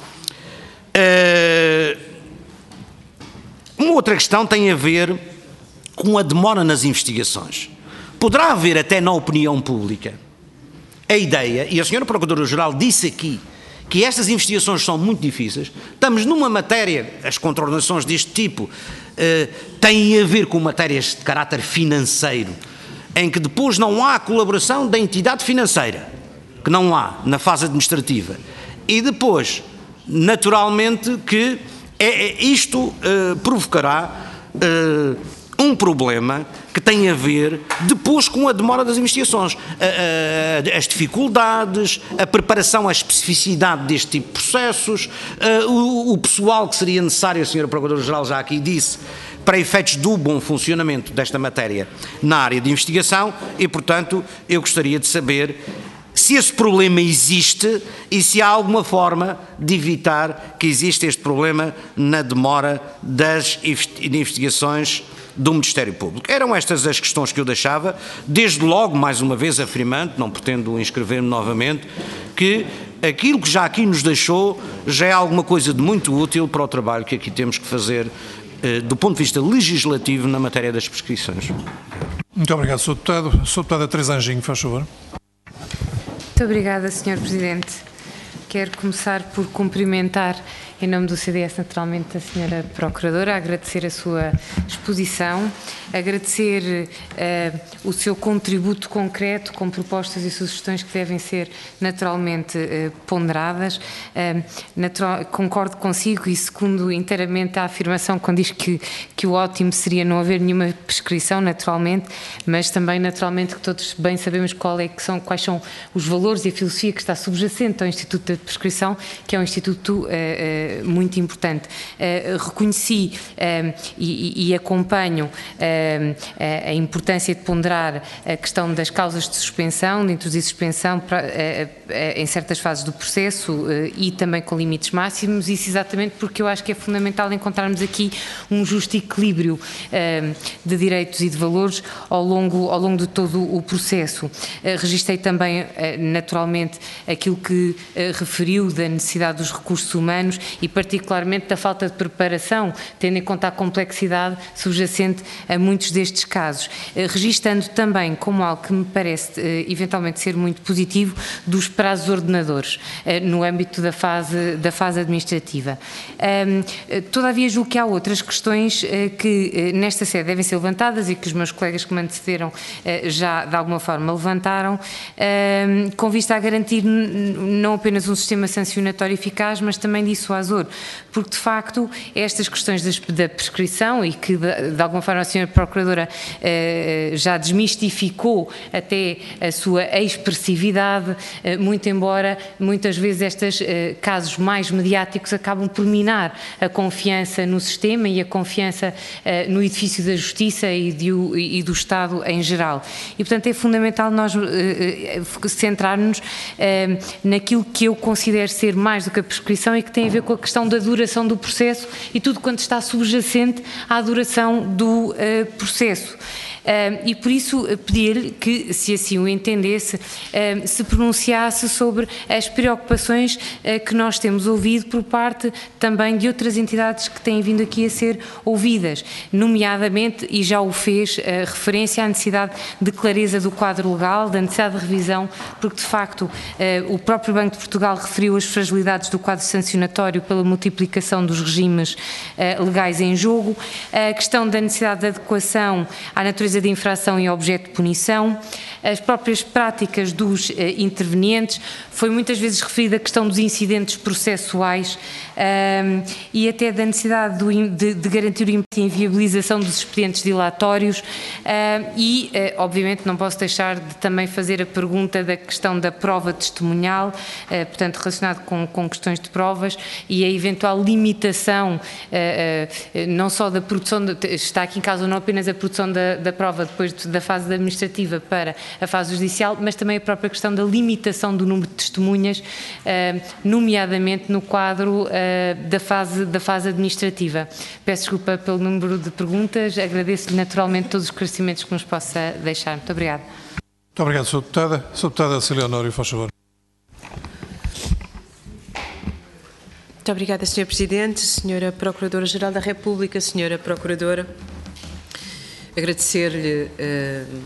Uh, uma outra questão tem a ver com a demora nas investigações. Poderá haver até na opinião pública a ideia, e a senhora Procuradora-Geral disse aqui, que estas investigações são muito difíceis. Estamos numa matéria, as contraordenações deste tipo eh, têm a ver com matérias de caráter financeiro, em que depois não há colaboração da entidade financeira. que não há na fase administrativa. E depois, naturalmente, que é, é, isto uh, provocará uh, um problema que tem a ver depois com a demora das investigações, uh, uh, as dificuldades, a preparação, a especificidade deste tipo de processos, uh, o, o pessoal que seria necessário, a senhora Procuradora-Geral já aqui disse, para efeitos do bom funcionamento desta matéria na área de investigação e, portanto, eu gostaria de saber se esse problema existe e se há alguma forma de evitar que exista este problema na demora das investigações do Ministério Público. Eram estas as questões que eu deixava, desde logo, mais uma vez afirmando, não pretendo inscrever-me novamente, que aquilo que já aqui nos deixou já é alguma coisa de muito útil para o trabalho que aqui temos que fazer do ponto de vista legislativo na matéria das prescrições. Muito obrigado, senhor Deputado. senhor Deputada Teresa Anjinho, faz favor. Muito obrigada, senhor Presidente. Quero começar por cumprimentar, em nome do C D S, naturalmente, a senhora Procuradora, agradecer a sua exposição, agradecer uh, o seu contributo concreto com propostas e sugestões que devem ser naturalmente uh, ponderadas. Uh, natural, concordo consigo e segundo inteiramente a afirmação quando diz que, que o ótimo seria não haver nenhuma prescrição, naturalmente, mas também naturalmente que todos bem sabemos qual é que são, quais são os valores e a filosofia que está subjacente ao Instituto da Prescrição, que é um instituto uh, uh, muito importante. Uh, reconheci uh, e, e acompanho uh, a importância de ponderar a questão das causas de suspensão, de introduzir suspensão para, uh, uh, em certas fases do processo uh, e também com limites máximos, isso exatamente porque eu acho que é fundamental encontrarmos aqui um justo equilíbrio uh, de direitos e de valores ao longo, ao longo de todo o processo. Uh, registrei também, uh, naturalmente, aquilo que uh, referiu da necessidade dos recursos humanos e particularmente da falta de preparação, tendo em conta a complexidade subjacente a muitos destes casos. Registando também como algo que me parece eventualmente ser muito positivo dos prazos ordenadores no âmbito da fase, da fase administrativa. Todavia julgo que há outras questões que nesta sede devem ser levantadas e que os meus colegas que me antecederam já de alguma forma levantaram, com vista a garantir não apenas um sistema sancionatório eficaz, mas também dissuasor, porque de facto estas questões da prescrição e que de, de alguma forma a senhora Procuradora eh, já desmistificou até a sua expressividade, eh, muito embora muitas vezes estes eh, casos mais mediáticos acabam por minar a confiança no sistema e a confiança eh, no edifício da Justiça e, de, e do Estado em geral. E portanto é fundamental nós eh, centrar-nos eh, naquilo que eu considero ser mais do que a prescrição e que tem a ver com a questão da duração do processo e tudo quanto está subjacente à duração do uh, processo. Uh, e por isso uh, pedir-lhe que, se assim o entendesse, uh, se pronunciasse sobre as preocupações uh, que nós temos ouvido por parte também de outras entidades que têm vindo aqui a ser ouvidas, nomeadamente, e já o fez, uh, referência à necessidade de clareza do quadro legal, da necessidade de revisão, porque de facto uh, o próprio Banco de Portugal referiu as fragilidades do quadro sancionatório pela multiplicação dos regimes uh, legais em jogo, a questão da necessidade de adequação à natureza de infração e objeto de punição, as próprias práticas dos uh, intervenientes, foi muitas vezes referida a questão dos incidentes processuais um, e até da necessidade do, de, de garantir o impedimento e inviabilização dos expedientes dilatórios uh, e, uh, obviamente, não posso deixar de também fazer a pergunta da questão da prova testemunhal, uh, portanto, relacionado com, com questões de provas e a eventual limitação, uh, uh, não só da produção, de, está aqui em causa não apenas a produção da, da prova depois de, da fase administrativa para a fase judicial, mas também a própria questão da limitação do número de testemunhas, uh, nomeadamente no quadro uh, da, fase, da fase administrativa. Peço desculpa pelo número de perguntas, agradeço-lhe naturalmente todos os esclarecimentos que nos possa deixar. Muito obrigada. Muito obrigado, senhora Deputada. senhora Deputada Cecília Honório, faz favor. Muito obrigada, senhor Presidente, senhora Procuradora-Geral da República, senhora Procuradora. Agradecer-lhe uh,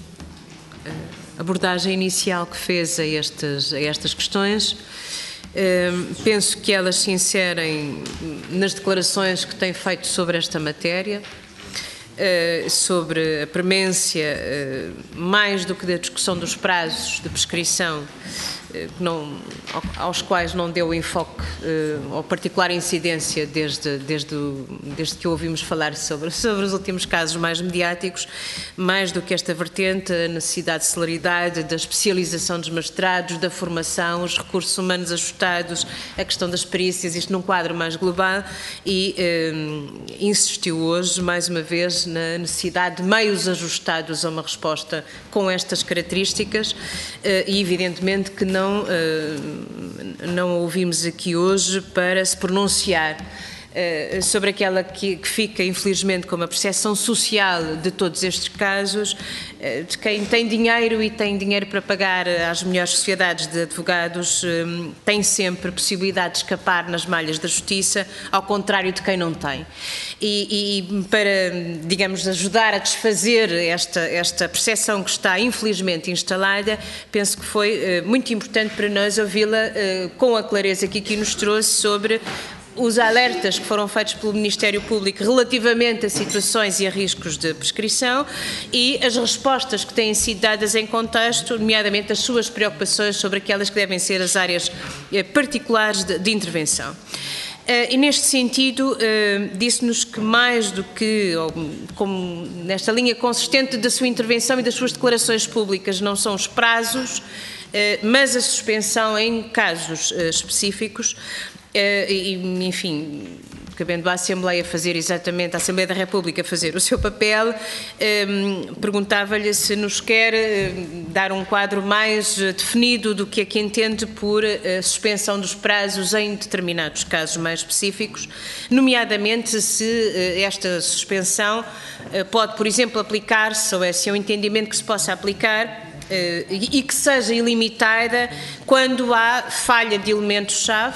a abordagem inicial que fez a estas, a estas questões. Uh, penso que elas se inserem nas declarações que tem feito sobre esta matéria, uh, sobre a premência, uh, mais do que da discussão dos prazos de prescrição, não, aos quais não deu enfoque ou particular incidência desde, desde, desde que ouvimos falar sobre, sobre os últimos casos mais mediáticos, mais do que esta vertente, a necessidade de celeridade, da especialização dos magistrados, da formação, os recursos humanos ajustados, a questão das perícias, isto num quadro mais global, e eh, insistiu hoje, mais uma vez, na necessidade de meios ajustados a uma resposta com estas características, eh, e evidentemente que não Não, não ouvimos aqui hoje para se pronunciar uh, sobre aquela que, que fica, infelizmente, como a percepção social de todos estes casos, uh, de quem tem dinheiro e tem dinheiro para pagar às melhores sociedades de advogados, um, tem sempre possibilidade de escapar nas malhas da justiça, ao contrário de quem não tem. E, e para, digamos, ajudar a desfazer esta, esta percepção que está infelizmente instalada, penso que foi uh, muito importante para nós ouvi-la uh, com a clareza que aqui nos trouxe sobre os alertas que foram feitos pelo Ministério Público relativamente a situações e a riscos de prescrição e as respostas que têm sido dadas em contexto, nomeadamente as suas preocupações sobre aquelas que devem ser as áreas uh, particulares de, de intervenção. Uh, e neste sentido, uh, disse-nos que mais do que, ou, como nesta linha consistente da sua intervenção e das suas declarações públicas, não são os prazos, uh, mas a suspensão em casos uh, específicos, uh, e, enfim, cabendo à Assembleia fazer exatamente, a Assembleia da República fazer o seu papel, um, perguntava-lhe se nos quer uh, dar um quadro mais uh, definido do que é que entende por uh, suspensão dos prazos em determinados casos mais específicos, nomeadamente se uh, esta suspensão uh, pode, por exemplo, aplicar-se, ou é se é um entendimento que se possa aplicar, Uh, e, e que seja ilimitada quando há falha de elementos-chave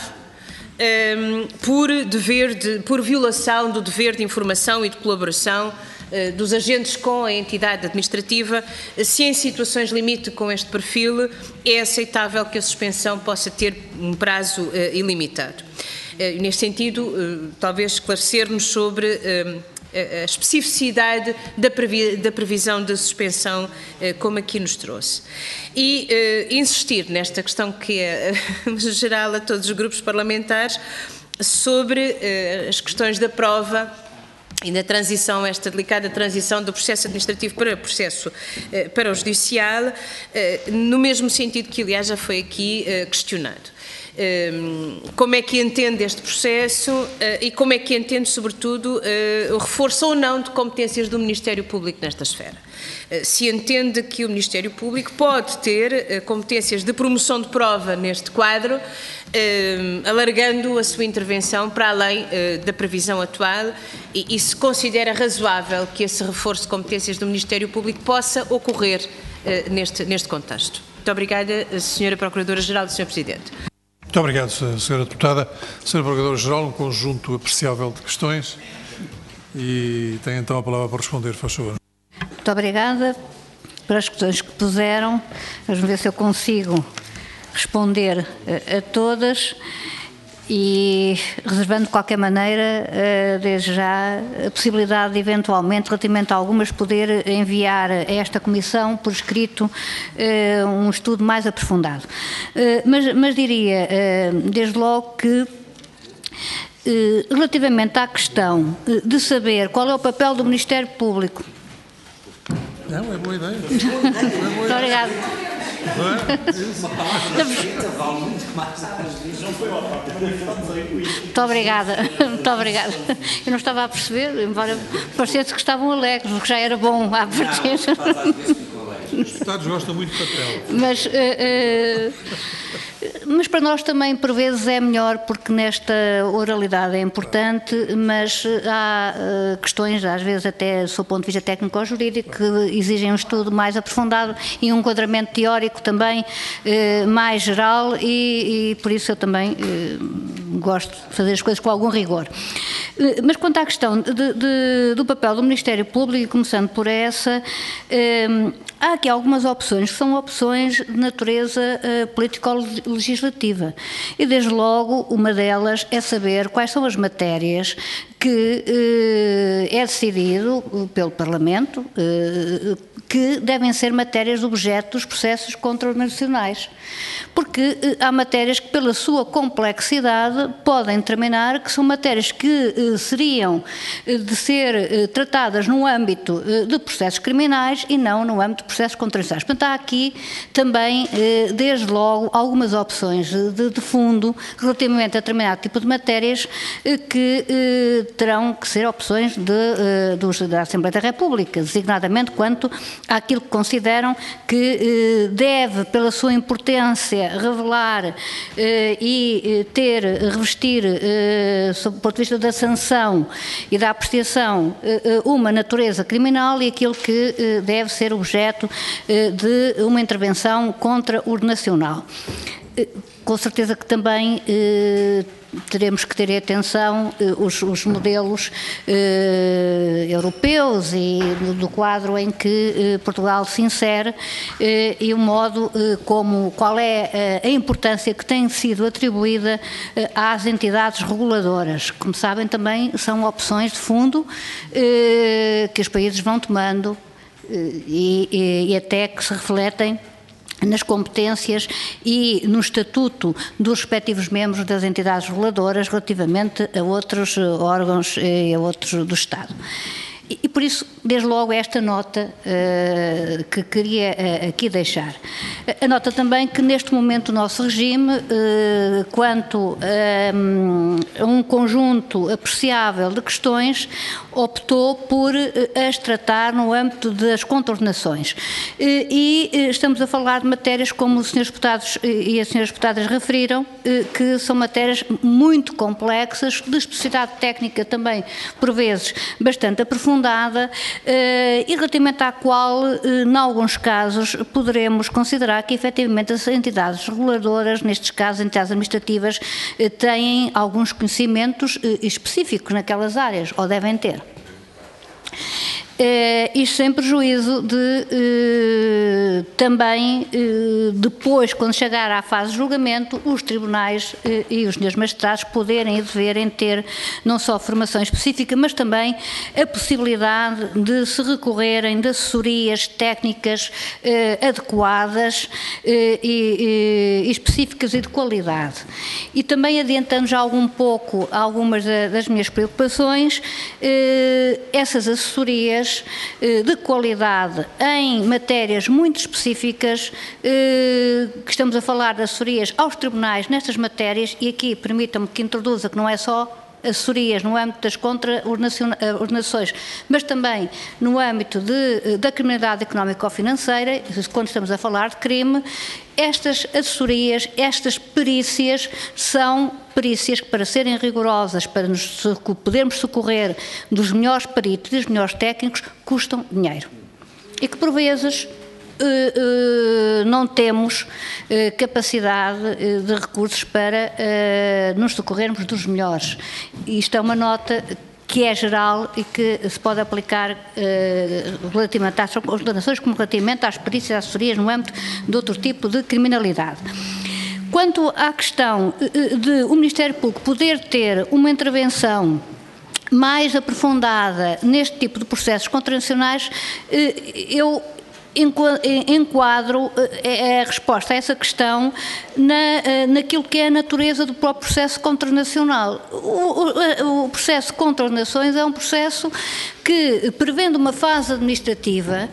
um, por, dever de, por violação do dever de informação e de colaboração uh, dos agentes com a entidade administrativa, se em situações limite com este perfil é aceitável que a suspensão possa ter um prazo uh, ilimitado. Uh, neste sentido, uh, talvez esclarecer-nos sobre uh, a especificidade da, previ da previsão de suspensão, eh, como aqui nos trouxe. E eh, insistir nesta questão que é geral a todos os grupos parlamentares sobre eh, as questões da prova e da transição, esta delicada transição do processo administrativo para o processo eh, para o judicial, eh, no mesmo sentido que, aliás, já foi aqui eh, questionado. Como é que entende este processo e como é que entende, sobretudo, o reforço ou não de competências do Ministério Público nesta esfera. Se entende que o Ministério Público pode ter competências de promoção de prova neste quadro, alargando a sua intervenção para além da previsão atual e, e se considera razoável que esse reforço de competências do Ministério Público possa ocorrer neste, neste contexto. Muito obrigada, senhora Procuradora-Geral e senhor Presidente. Muito obrigado, senhora Deputada. senhora Procuradora-Geral, um conjunto apreciável de questões e tem então a palavra para responder, faz favor. Muito obrigada pelas questões que puseram. Vamos ver se eu consigo responder a, a todas e reservando de qualquer maneira, desde já, a possibilidade de eventualmente, relativamente a algumas, poder enviar a esta Comissão por escrito um estudo mais aprofundado. Mas, mas diria, desde logo que relativamente à questão de saber qual é o papel do Ministério Público. Não, é boa ideia. Muito obrigada. Muito obrigada, muito obrigada. Eu não estava a perceber, embora parecesse que estavam alegres, o que já era bom à partida. Os deputados gostam muito de papel. Mas, uh, uh, mas para nós também, por vezes, é melhor, porque nesta oralidade é importante, mas há uh, questões, às vezes até do ponto de vista técnico ou jurídico, que exigem um estudo mais aprofundado e um enquadramento teórico também uh, mais geral e, e por isso eu também uh, gosto de fazer as coisas com algum rigor. Uh, mas quanto à questão de, de, do papel do Ministério Público, começando por essa, uh, há aqui algumas opções que são opções de natureza uh, político-legislativa e desde logo uma delas é saber quais são as matérias que uh, é decidido pelo Parlamento, uh, que devem ser matérias objeto dos processos contraordenacionais. Porque há matérias que, pela sua complexidade, podem determinar que são matérias que eh, seriam eh, de ser eh, tratadas no âmbito eh, de processos criminais e não no âmbito de processos contraordenacionais. Portanto, há aqui também, eh, desde logo, algumas opções de, de fundo relativamente a determinado tipo de matérias eh, que eh, terão que ser opções de, eh, dos, da Assembleia da República, designadamente quanto àquilo que consideram que eh, deve, pela sua importância, revelar eh, e eh, ter, revestir, eh, sob o ponto de vista da sanção e da apreciação, eh, uma natureza criminal e aquilo que eh, deve ser objeto eh, de uma intervenção contraordenacional. Eh, com certeza que também eh, teremos que ter atenção eh, os, os modelos eh, europeus e do, do quadro em que eh, Portugal se insere eh, e o modo eh, como, qual é eh, a importância que tem sido atribuída eh, às entidades reguladoras. Como sabem, também são opções de fundo eh, que os países vão tomando eh, e, e, e até que se refletem nas competências e no estatuto dos respectivos membros das entidades reguladoras relativamente a outros órgãos e a outros do Estado. E, e por isso, desde logo, esta nota uh, que queria uh, aqui deixar. A nota também que neste momento o nosso regime, uh, quanto uh, a um conjunto apreciável de questões, optou por uh, as tratar no âmbito das contraordenações. Uh, e uh, estamos a falar de matérias, como os senhores deputados e as senhoras deputadas referiram, uh, que são matérias muito complexas, de especificidade técnica também, por vezes, bastante aprofundada, e relativamente à qual, em alguns casos, poderemos considerar que, efetivamente, as entidades reguladoras, nestes casos, entidades administrativas, têm alguns conhecimentos específicos naquelas áreas, ou devem ter. Eh, isto sem prejuízo de eh, também, eh, depois, quando chegar à fase de julgamento, os tribunais eh, e os senhores magistrados poderem e deverem ter não só formação específica, mas também a possibilidade de se recorrerem de assessorias técnicas eh, adequadas eh, e, e específicas e de qualidade. E também adiantando já algum pouco algumas das minhas preocupações, eh, essas assessorias de qualidade em matérias muito específicas, que estamos a falar de assessorias aos tribunais nestas matérias, e aqui permitam-me que introduza que não é só assessorias no âmbito das contraordenações, mas também no âmbito de, da criminalidade económica ou financeira, quando estamos a falar de crime. Estas assessorias, estas perícias, são perícias que, para serem rigorosas, para nos podermos socorrer dos melhores peritos e dos melhores técnicos, custam dinheiro. E que, por vezes, eh, eh, não temos eh, capacidade eh, de recursos para eh, nos socorrermos dos melhores. Isto é uma nota que é geral e que se pode aplicar eh, relativamente às ordenações, como relativamente às perícias e assessorias no âmbito de outro tipo de criminalidade. Quanto à questão eh, de o Ministério Público poder ter uma intervenção mais aprofundada neste tipo de processos contravencionais, eh, eu enquadro a resposta a essa questão na, naquilo que é a natureza do próprio processo contraordenacional. O, o, o processo contraordenações é um processo que, prevendo uma fase administrativa,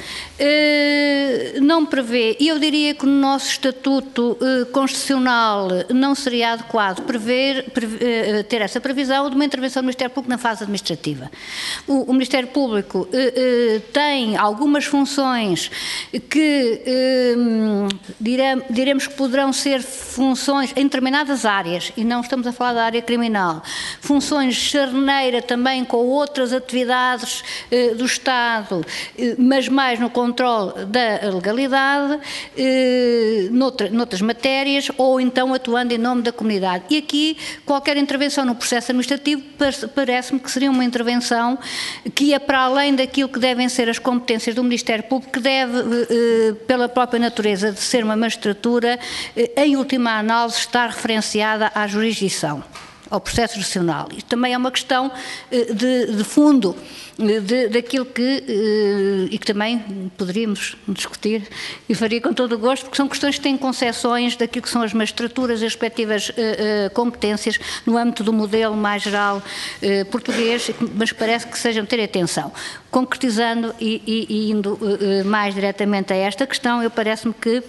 eh, não prevê, e eu diria que no nosso estatuto eh, constitucional não seria adequado prever, prever, ter essa previsão de uma intervenção do Ministério Público na fase administrativa. O, o Ministério Público eh, eh, tem algumas funções que eh, diremos, diremos que poderão ser funções em determinadas áreas, e não estamos a falar da área criminal, funções de charneira também com outras atividades eh, do Estado, eh, mas mais no controle da legalidade, eh, noutra, noutras matérias, ou então atuando em nome da comunidade. E aqui, qualquer intervenção no processo administrativo parece-me que seria uma intervenção que ia para além daquilo que devem ser as competências do Ministério Público, que deve, eh, pela própria natureza de ser uma magistratura, eh, em última análise, estar referenciada à jurisdição. ao processo judicial. Isto também é uma questão de, de fundo, de, daquilo que, e que também poderíamos discutir, e faria com todo o gosto, porque são questões que têm concepções daquilo que são as magistraturas, as respectivas competências, no âmbito do modelo mais geral português, mas parece que sejam ter atenção. Concretizando e, e, e indo mais diretamente a esta questão, eu parece-me que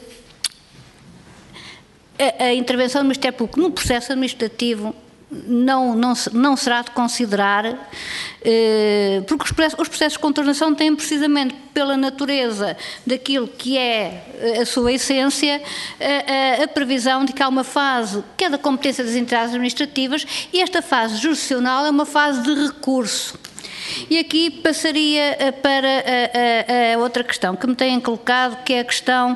a, a intervenção do Ministério Público no processo administrativo não, não, não será de considerar, eh, porque os processos, os processos de contornação têm precisamente pela natureza daquilo que é a sua essência, a, a, a previsão de que há uma fase que é da competência das entidades administrativas e esta fase jurisdicional é uma fase de recurso. E aqui passaria para a, a, a outra questão que me têm colocado, que é a questão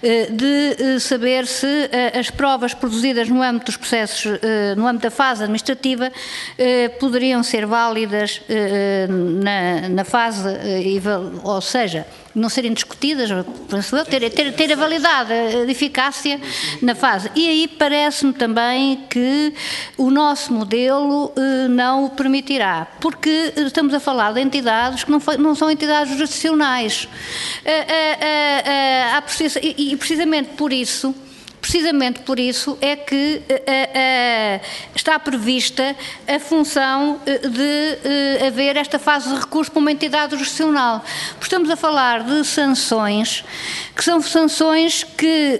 de saber se as provas produzidas no âmbito dos processos, no âmbito da fase administrativa, poderiam ser válidas na, na fase, ou seja, não serem discutidas, ter, ter, ter a validade, a eficácia na fase. E aí parece-me também que o nosso modelo eh, não o permitirá, porque estamos a falar de entidades que não, foi, não são entidades jurisdicionais. Eh, eh, eh, há precisa, e, e precisamente por isso, Precisamente por isso é que uh, uh, está prevista a função de uh, haver esta fase de recurso para uma entidade jurisdicional. Porque estamos a falar de sanções, que são sanções que,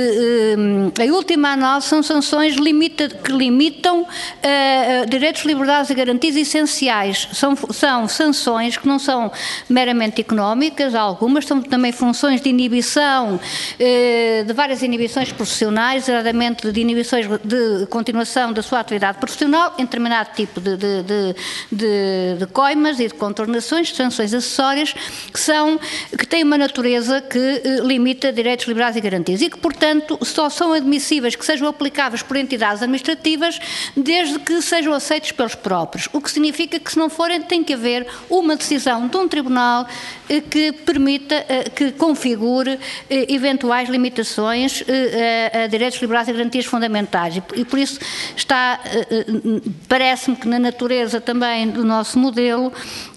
uh, uh, em última análise, são sanções limita, que limitam uh, direitos, liberdades e garantias essenciais. São, são sanções que não são meramente económicas, algumas são também funções de inibição, uh, de várias inibições profissionais, exatamente de inibições de continuação da sua atividade profissional em determinado tipo de, de, de, de, de coimas e de contornações, sanções acessórias, que, são, que têm uma natureza que eh, limita direitos, liberdades e garantias e que, portanto, só são admissíveis que sejam aplicáveis por entidades administrativas desde que sejam aceitos pelos próprios, o que significa que, se não forem, tem que haver uma decisão de um tribunal eh, que permita, eh, que configure eh, eventuais limitações eh, a direitos, liberdades e garantias fundamentais e por isso está, parece-me que na natureza também do nosso modelo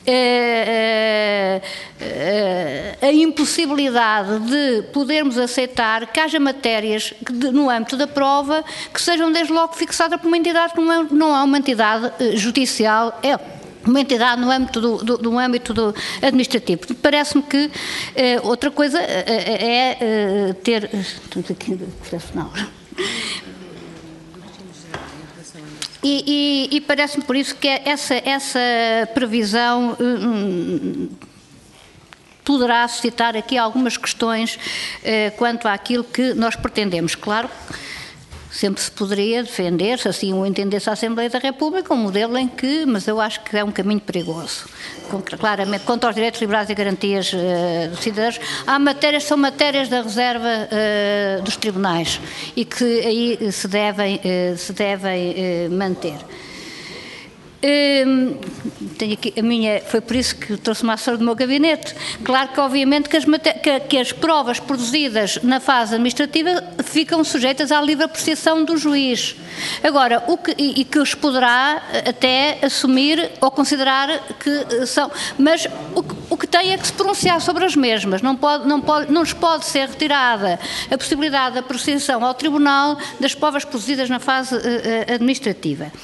a impossibilidade de podermos aceitar que haja matérias no âmbito da prova que sejam desde logo fixadas por uma entidade que não é, não é uma entidade judicial, é uma entidade no âmbito do, do, do âmbito do administrativo. Parece-me que eh, outra coisa eh, é eh, ter... E, e, e parece-me por isso que essa, essa previsão hum, poderá suscitar aqui algumas questões eh, quanto àquilo que nós pretendemos. Claro, sempre se poderia defender, se assim o entendesse a Assembleia da República, um modelo em que, mas eu acho que é um caminho perigoso, claramente, contra os direitos, liberdades e garantias uh, dos cidadãos. Há matérias, são matérias da reserva uh, dos tribunais e que aí se devem, uh, se devem uh, manter. Hum, tenho aqui a minha, foi por isso que trouxe uma assessora do meu gabinete. Claro que obviamente que as, que, que as provas produzidas na fase administrativa ficam sujeitas à livre apreciação do juiz. Agora, o que, e, e que os poderá até assumir ou considerar que são, mas o que, o que tem é que se pronunciar sobre as mesmas, não pode, não pode, não lhes pode ser retirada a possibilidade de apreciação ao tribunal das provas produzidas na fase uh, administrativa.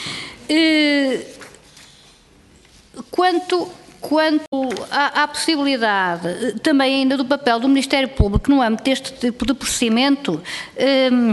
Quanto, quanto à, à possibilidade também ainda do papel do Ministério Público no âmbito deste tipo de procedimento, um,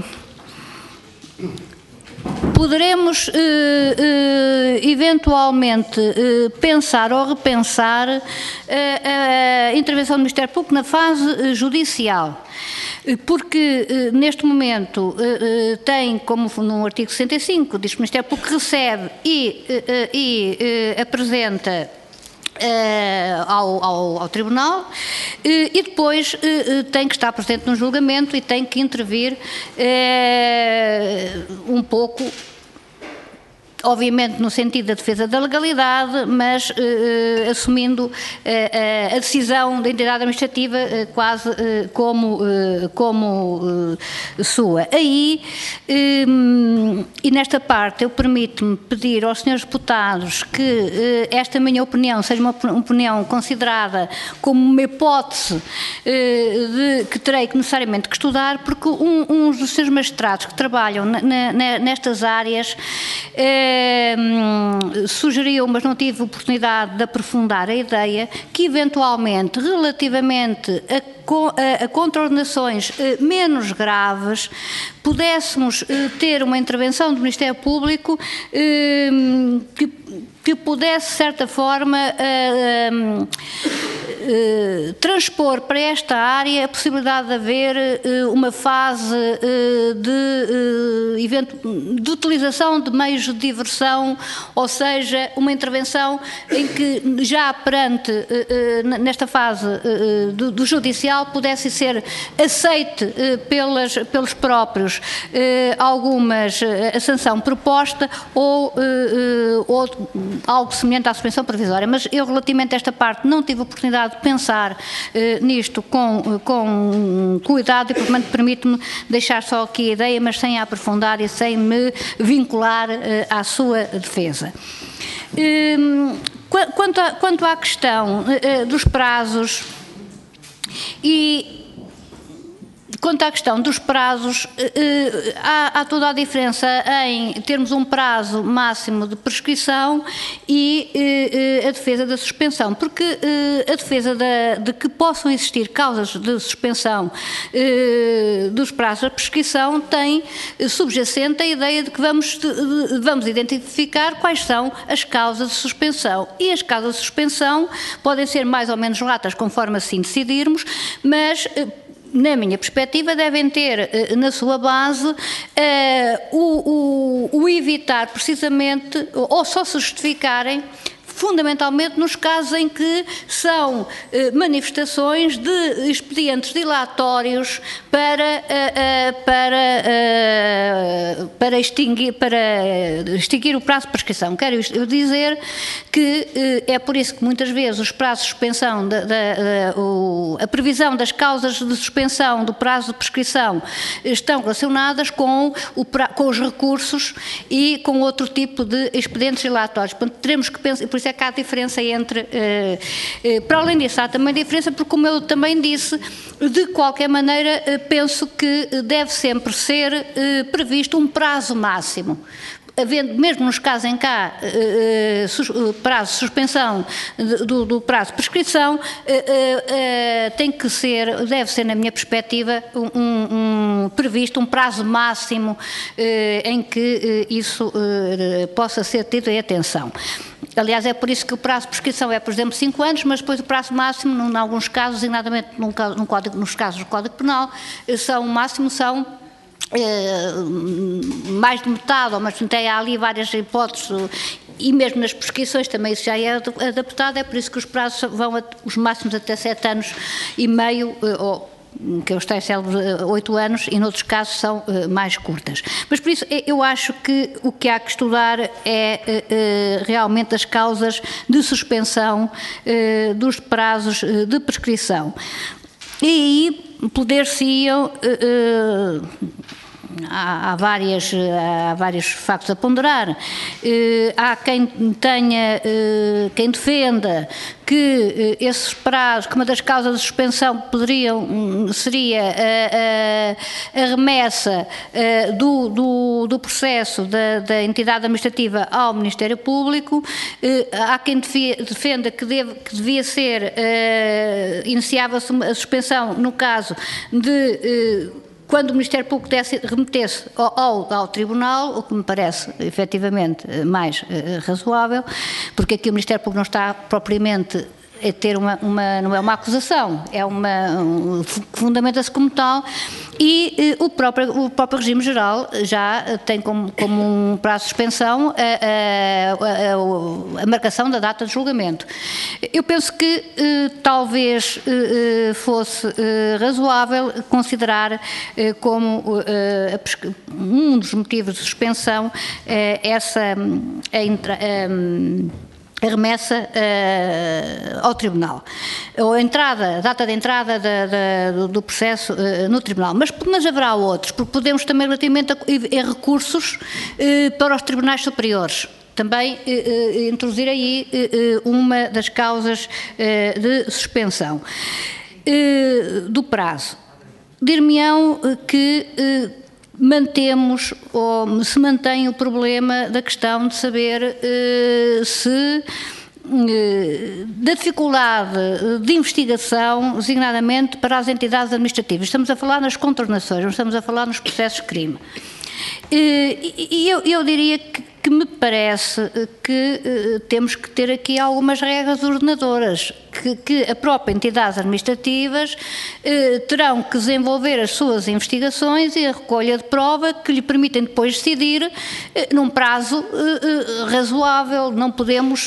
poderemos uh, uh, eventualmente uh, pensar ou repensar uh, a intervenção do Ministério Público na fase uh, judicial. Porque neste momento tem, como no artigo sessenta e cinco, diz que o Ministério Público recebe e, e, e apresenta ao, ao, ao Tribunal e depois tem que estar presente no julgamento e tem que intervir um pouco obviamente no sentido da defesa da legalidade, mas eh, assumindo eh, a decisão da entidade administrativa eh, quase eh, como, eh, como eh, sua. Aí, eh, e nesta parte, eu permito-me pedir aos senhores deputados que eh, esta minha opinião seja uma opinião considerada como uma hipótese eh, de, que terei que necessariamente que estudar, porque um, um dos senhores magistrados que trabalham na, na, nestas áreas eh, sugeriu, mas não tive oportunidade de aprofundar a ideia, que eventualmente, relativamente a, a, a contraordenações eh, menos graves, pudéssemos eh, ter uma intervenção do Ministério Público eh, que, que pudesse, de certa forma, eh, eh, transpor para esta área a possibilidade de haver eh, uma fase eh, de, eh, evento, de utilização de meios de diversão, ou seja, uma intervenção em que já perante, eh, eh, nesta fase eh, do, do judicial, pudesse ser aceite eh, pelas, pelos próprios eh, algumas, a sanção proposta ou, eh, ou algo semelhante à suspensão provisória, mas eu relativamente a esta parte não tive oportunidade de pensar eh, nisto com, com cuidado e, portanto, permito-me deixar só aqui a ideia, mas sem a aprofundar e sem me vincular eh, à sua defesa. Eh, quanto, a, quanto à questão eh, dos prazos e quanto à questão dos prazos, eh, há, há toda a diferença em termos um prazo máximo de prescrição e eh, a defesa da suspensão, porque eh, a defesa da, de que possam existir causas de suspensão eh, dos prazos de prescrição tem subjacente a ideia de que vamos, de, vamos identificar quais são as causas de suspensão. E as causas de suspensão podem ser mais ou menos latas, conforme assim decidirmos, mas na minha perspectiva, devem ter na sua base uh, o, o, o evitar precisamente, ou só se justificarem, fundamentalmente nos casos em que são eh, manifestações de expedientes dilatórios para, eh, eh, para, eh, para, extinguir, para extinguir o prazo de prescrição. Quero dizer que eh, é por isso que muitas vezes os prazos de suspensão, da, da, da, o, a previsão das causas de suspensão do prazo de prescrição estão relacionadas com, o, com os recursos e com outro tipo de expedientes dilatórios. Portanto, teremos que pensar, por isso é que há diferença entre, eh, eh, para além disso, há também diferença, porque como eu também disse, de qualquer maneira, eh, penso que deve sempre ser eh, previsto um prazo máximo. Havendo, mesmo nos casos em que há eh, sus, prazo de suspensão do, do prazo de prescrição, eh, eh, tem que ser, deve ser, na minha perspectiva, um, um, previsto um prazo máximo eh, em que eh, isso eh, possa ser tido em atenção. Aliás, é por isso que o prazo de prescrição é, por exemplo, cinco anos, mas depois o prazo máximo, em alguns casos, designadamente no, no código, nos casos do Código Penal, são, o máximo são mais de metade, ou mas tem ali várias hipóteses, e mesmo nas prescrições também isso já é adaptado, é por isso que os prazos vão a, os máximos até sete anos e meio, ou que eu estou célebres oito anos, e noutros casos são uh, mais curtas. Mas por isso eu acho que o que há que estudar é uh, uh, realmente as causas de suspensão uh, dos prazos uh, de prescrição. E aí poder-se-iam, uh, uh, há, há, várias, há vários factos a ponderar, uh, há quem tenha, uh, quem defenda que uh, esses prazos, que uma das causas de suspensão poderiam, seria a, a, a remessa uh, do, do, do processo da, da entidade administrativa ao Ministério Público. Uh, há quem defenda que, deve, que devia ser, uh, iniciava-se a suspensão no caso de uh, quando o Ministério Público desse, remetesse ao, ao, ao Tribunal, o que me parece efetivamente mais uh, razoável, porque aqui o Ministério Público não está propriamente é ter uma, uma, não é uma acusação, é uma, um, fundamenta-se como tal, e uh, o, próprio, o próprio regime geral já tem como, como um prazo de suspensão a, a, a, a marcação da data de julgamento. Eu penso que uh, talvez uh, fosse uh, razoável considerar uh, como uh, a, um dos motivos de suspensão uh, essa a, a, a remessa uh, ao Tribunal, ou a entrada, a data de entrada da, da, do, do processo uh, no Tribunal, mas, mas haverá outros, porque podemos também relativamente a, a recursos uh, para os Tribunais Superiores, também uh, uh, introduzir aí uh, uma das causas uh, de suspensão uh, do prazo. Dir-me-ão que uh, mantemos, ou se mantém o problema da questão de saber eh, se eh, da dificuldade de investigação, designadamente para as entidades administrativas. Estamos a falar nas contornações, não estamos a falar nos processos de crime. E, e eu, eu diria que, que me parece que eh, temos que ter aqui algumas regras ordenadoras, que, que a própria entidades administrativas eh, terão que desenvolver as suas investigações e a recolha de prova que lhe permitem depois decidir eh, num prazo eh, razoável. Não podemos,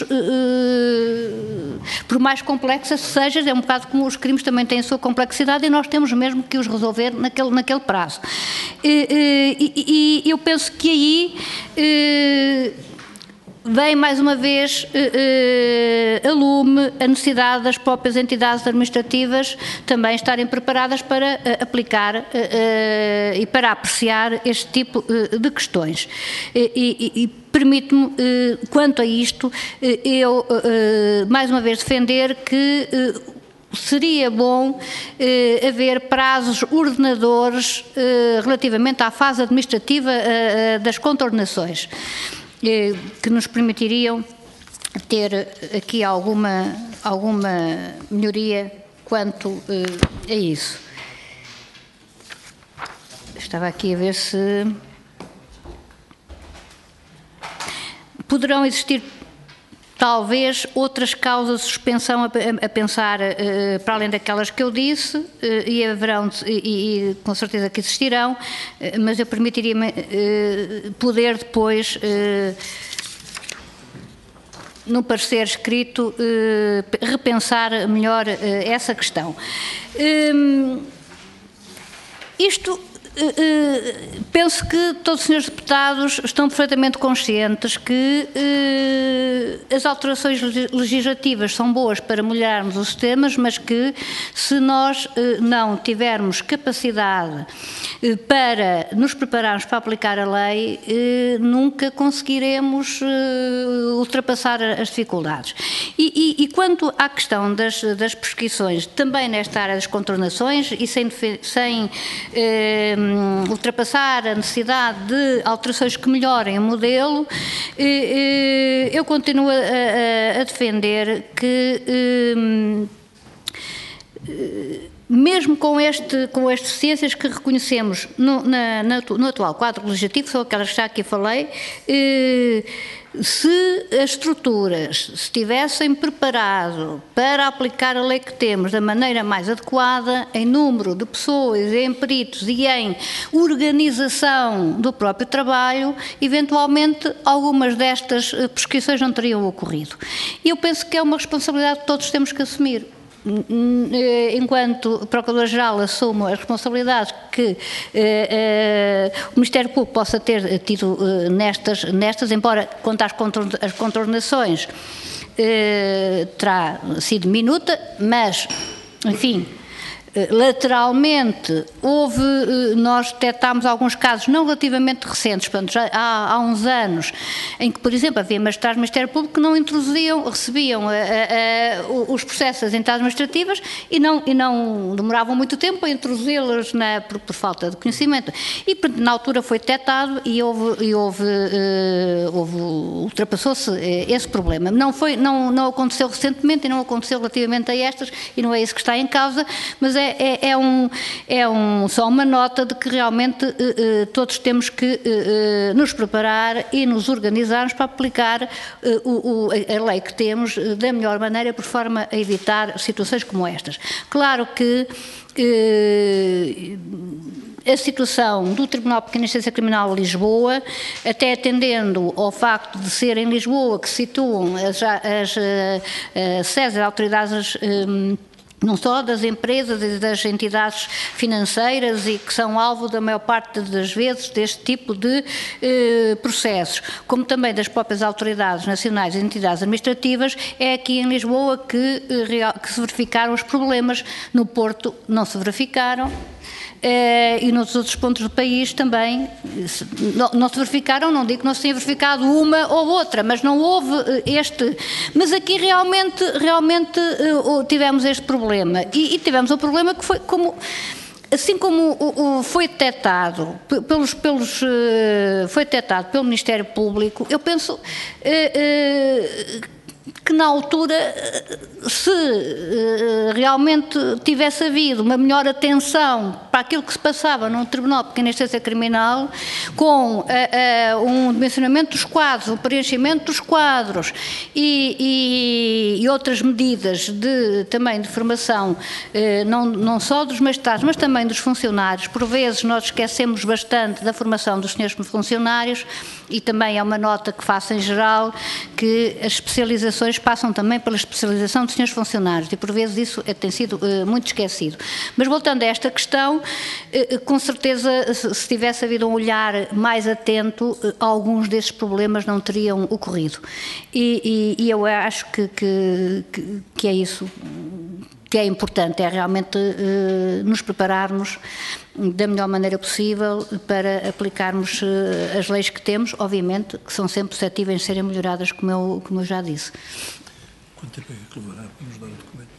eh, por mais complexa seja, é um bocado como os crimes também têm a sua complexidade e nós temos mesmo que os resolver naquele, naquele prazo. E, e, e eu penso que aí eh, vem mais uma vez eh, a lume a necessidade das próprias entidades administrativas também estarem preparadas para eh, aplicar eh, eh, e para apreciar este tipo eh, de questões. E, e, e permite-me, eh, quanto a isto, eh, eu eh, mais uma vez defender que eh, seria bom eh, haver prazos ordenadores eh, relativamente à fase administrativa eh, das contornações, eh, que nos permitiriam ter aqui alguma, alguma melhoria quanto eh, a isso. Estava aqui a ver se poderão existir talvez outras causas de suspensão a, a, a pensar uh, para além daquelas que eu disse, uh, e haverão, e, e com certeza que existirão, uh, mas eu permitiria-me uh, poder depois, uh, no parecer escrito, uh, repensar melhor uh, essa questão. Um, isto Uh, uh, penso que todos os senhores deputados estão perfeitamente conscientes que uh, as alterações legislativas são boas para melhorarmos os sistemas, mas que se nós uh, não tivermos capacidade uh, para nos prepararmos para aplicar a lei, uh, nunca conseguiremos uh, ultrapassar as dificuldades. E, e, e quanto à questão das, das prescrições, também nesta área das contornações, e sem, sem uh, ultrapassar a necessidade de alterações que melhorem o modelo, eu continuo a, a defender que mesmo com, este, com as deficiências que reconhecemos no, na, na, no atual quadro legislativo, são aquelas que já aqui falei, se as estruturas se tivessem preparado para aplicar a lei que temos da maneira mais adequada, em número de pessoas, em peritos e em organização do próprio trabalho, eventualmente algumas destas prescrições não teriam ocorrido. E eu penso que é uma responsabilidade que todos temos que assumir. Enquanto Procurador-Geral assumo as responsabilidades que eh, eh, o Ministério Público possa ter tido eh, nestas, nestas, embora quanto às as contornações eh, terá sido minuta, mas, enfim, lateralmente, houve, nós detectámos alguns casos não relativamente recentes, portanto, já há, há uns anos, em que, por exemplo, havia magistrados do Ministério Público que não introduziam, recebiam a, a, a, os processos das entidades administrativas e não, e não demoravam muito tempo a introduzi-los por, por falta de conhecimento. E, na altura, foi detectado e houve, e houve, uh, houve ultrapassou-se esse problema. Não, foi, não, não aconteceu recentemente e não aconteceu relativamente a estas, e não é isso que está em causa, mas é é, é, é, um, é um, só uma nota de que realmente uh, uh, todos temos que uh, uh, nos preparar e nos organizarmos para aplicar uh, o, o, a lei que temos uh, da melhor maneira, por forma a evitar situações como estas. Claro que uh, a situação do Tribunal de Pequena Instância Criminal de Lisboa, até atendendo ao facto de ser em Lisboa que situam as, as, as sedes das autoridades, um, não só das empresas e das entidades financeiras e que são alvo da maior parte das vezes deste tipo de eh, processos, como também das próprias autoridades nacionais e entidades administrativas, é aqui em Lisboa que, eh, que se verificaram os problemas. No Porto não se verificaram. Uh, e nos outros pontos do país também se, não, não se verificaram, não digo que não se tenha verificado uma ou outra, mas não houve uh, este, mas aqui realmente, realmente uh, tivemos este problema e, e tivemos um problema que foi como, assim como o, o, foi detectado pelos, pelos, uh, foi detectado pelo Ministério Público, eu penso uh, uh, que na altura, se uh, realmente tivesse havido uma melhor atenção para aquilo que se passava no Tribunal de Pequena Instância Criminal, com uh, uh, um dimensionamento dos quadros, o preenchimento dos quadros e, e, e outras medidas de, também de formação, uh, não, não só dos magistrados, mas também dos funcionários. Por vezes nós esquecemos bastante da formação dos senhores funcionários e também é uma nota que faço em geral, que as especializações passam também pela especialização dos senhores funcionários e por vezes isso tem sido uh, muito esquecido. Mas voltando a esta questão, uh, com certeza se, se tivesse havido um olhar mais atento, uh, alguns desses problemas não teriam ocorrido. E, e, e eu acho que, que, que, que é isso que é importante, é realmente uh, nos prepararmos da melhor maneira possível para aplicarmos uh, as leis que temos, obviamente, que são sempre suscetíveis de serem melhoradas, como eu, como eu já disse. Quanto tempo é que levará para nos dar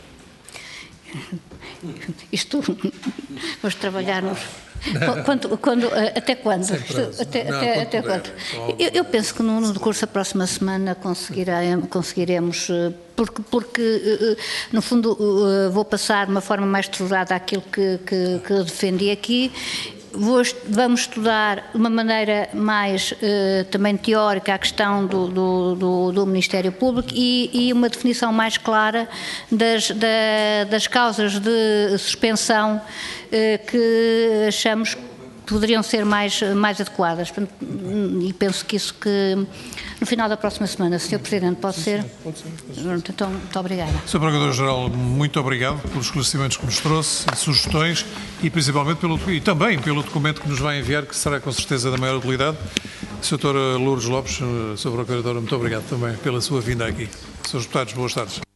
o documento? Isto, vamos trabalharmos. Quando, quando, até quando? Até, não, até, quando até puder, quando? Eu, eu penso que no, no decurso da próxima semana conseguirá, conseguiremos, porque, porque no fundo vou passar de uma forma mais estruturada aquilo que, que, que defendi aqui. Vou, vamos estudar de uma maneira mais uh, também teórica a questão do, do, do, do Ministério Público e, e uma definição mais clara das, da, das causas de suspensão uh, que achamos que poderiam ser mais, mais adequadas. E penso que isso que no final da próxima semana, senhor Presidente, pode ser? Pode ser. Pode ser. Então, muito obrigada. senhor Procurador-Geral, muito obrigado pelos esclarecimentos que nos trouxe, sugestões e principalmente pelo, e também pelo documento que nos vai enviar, que será com certeza da maior utilidade. senhor Lourdes Lopes, senhor Procurador, muito obrigado também pela sua vinda aqui. senhores Deputados, boas tardes.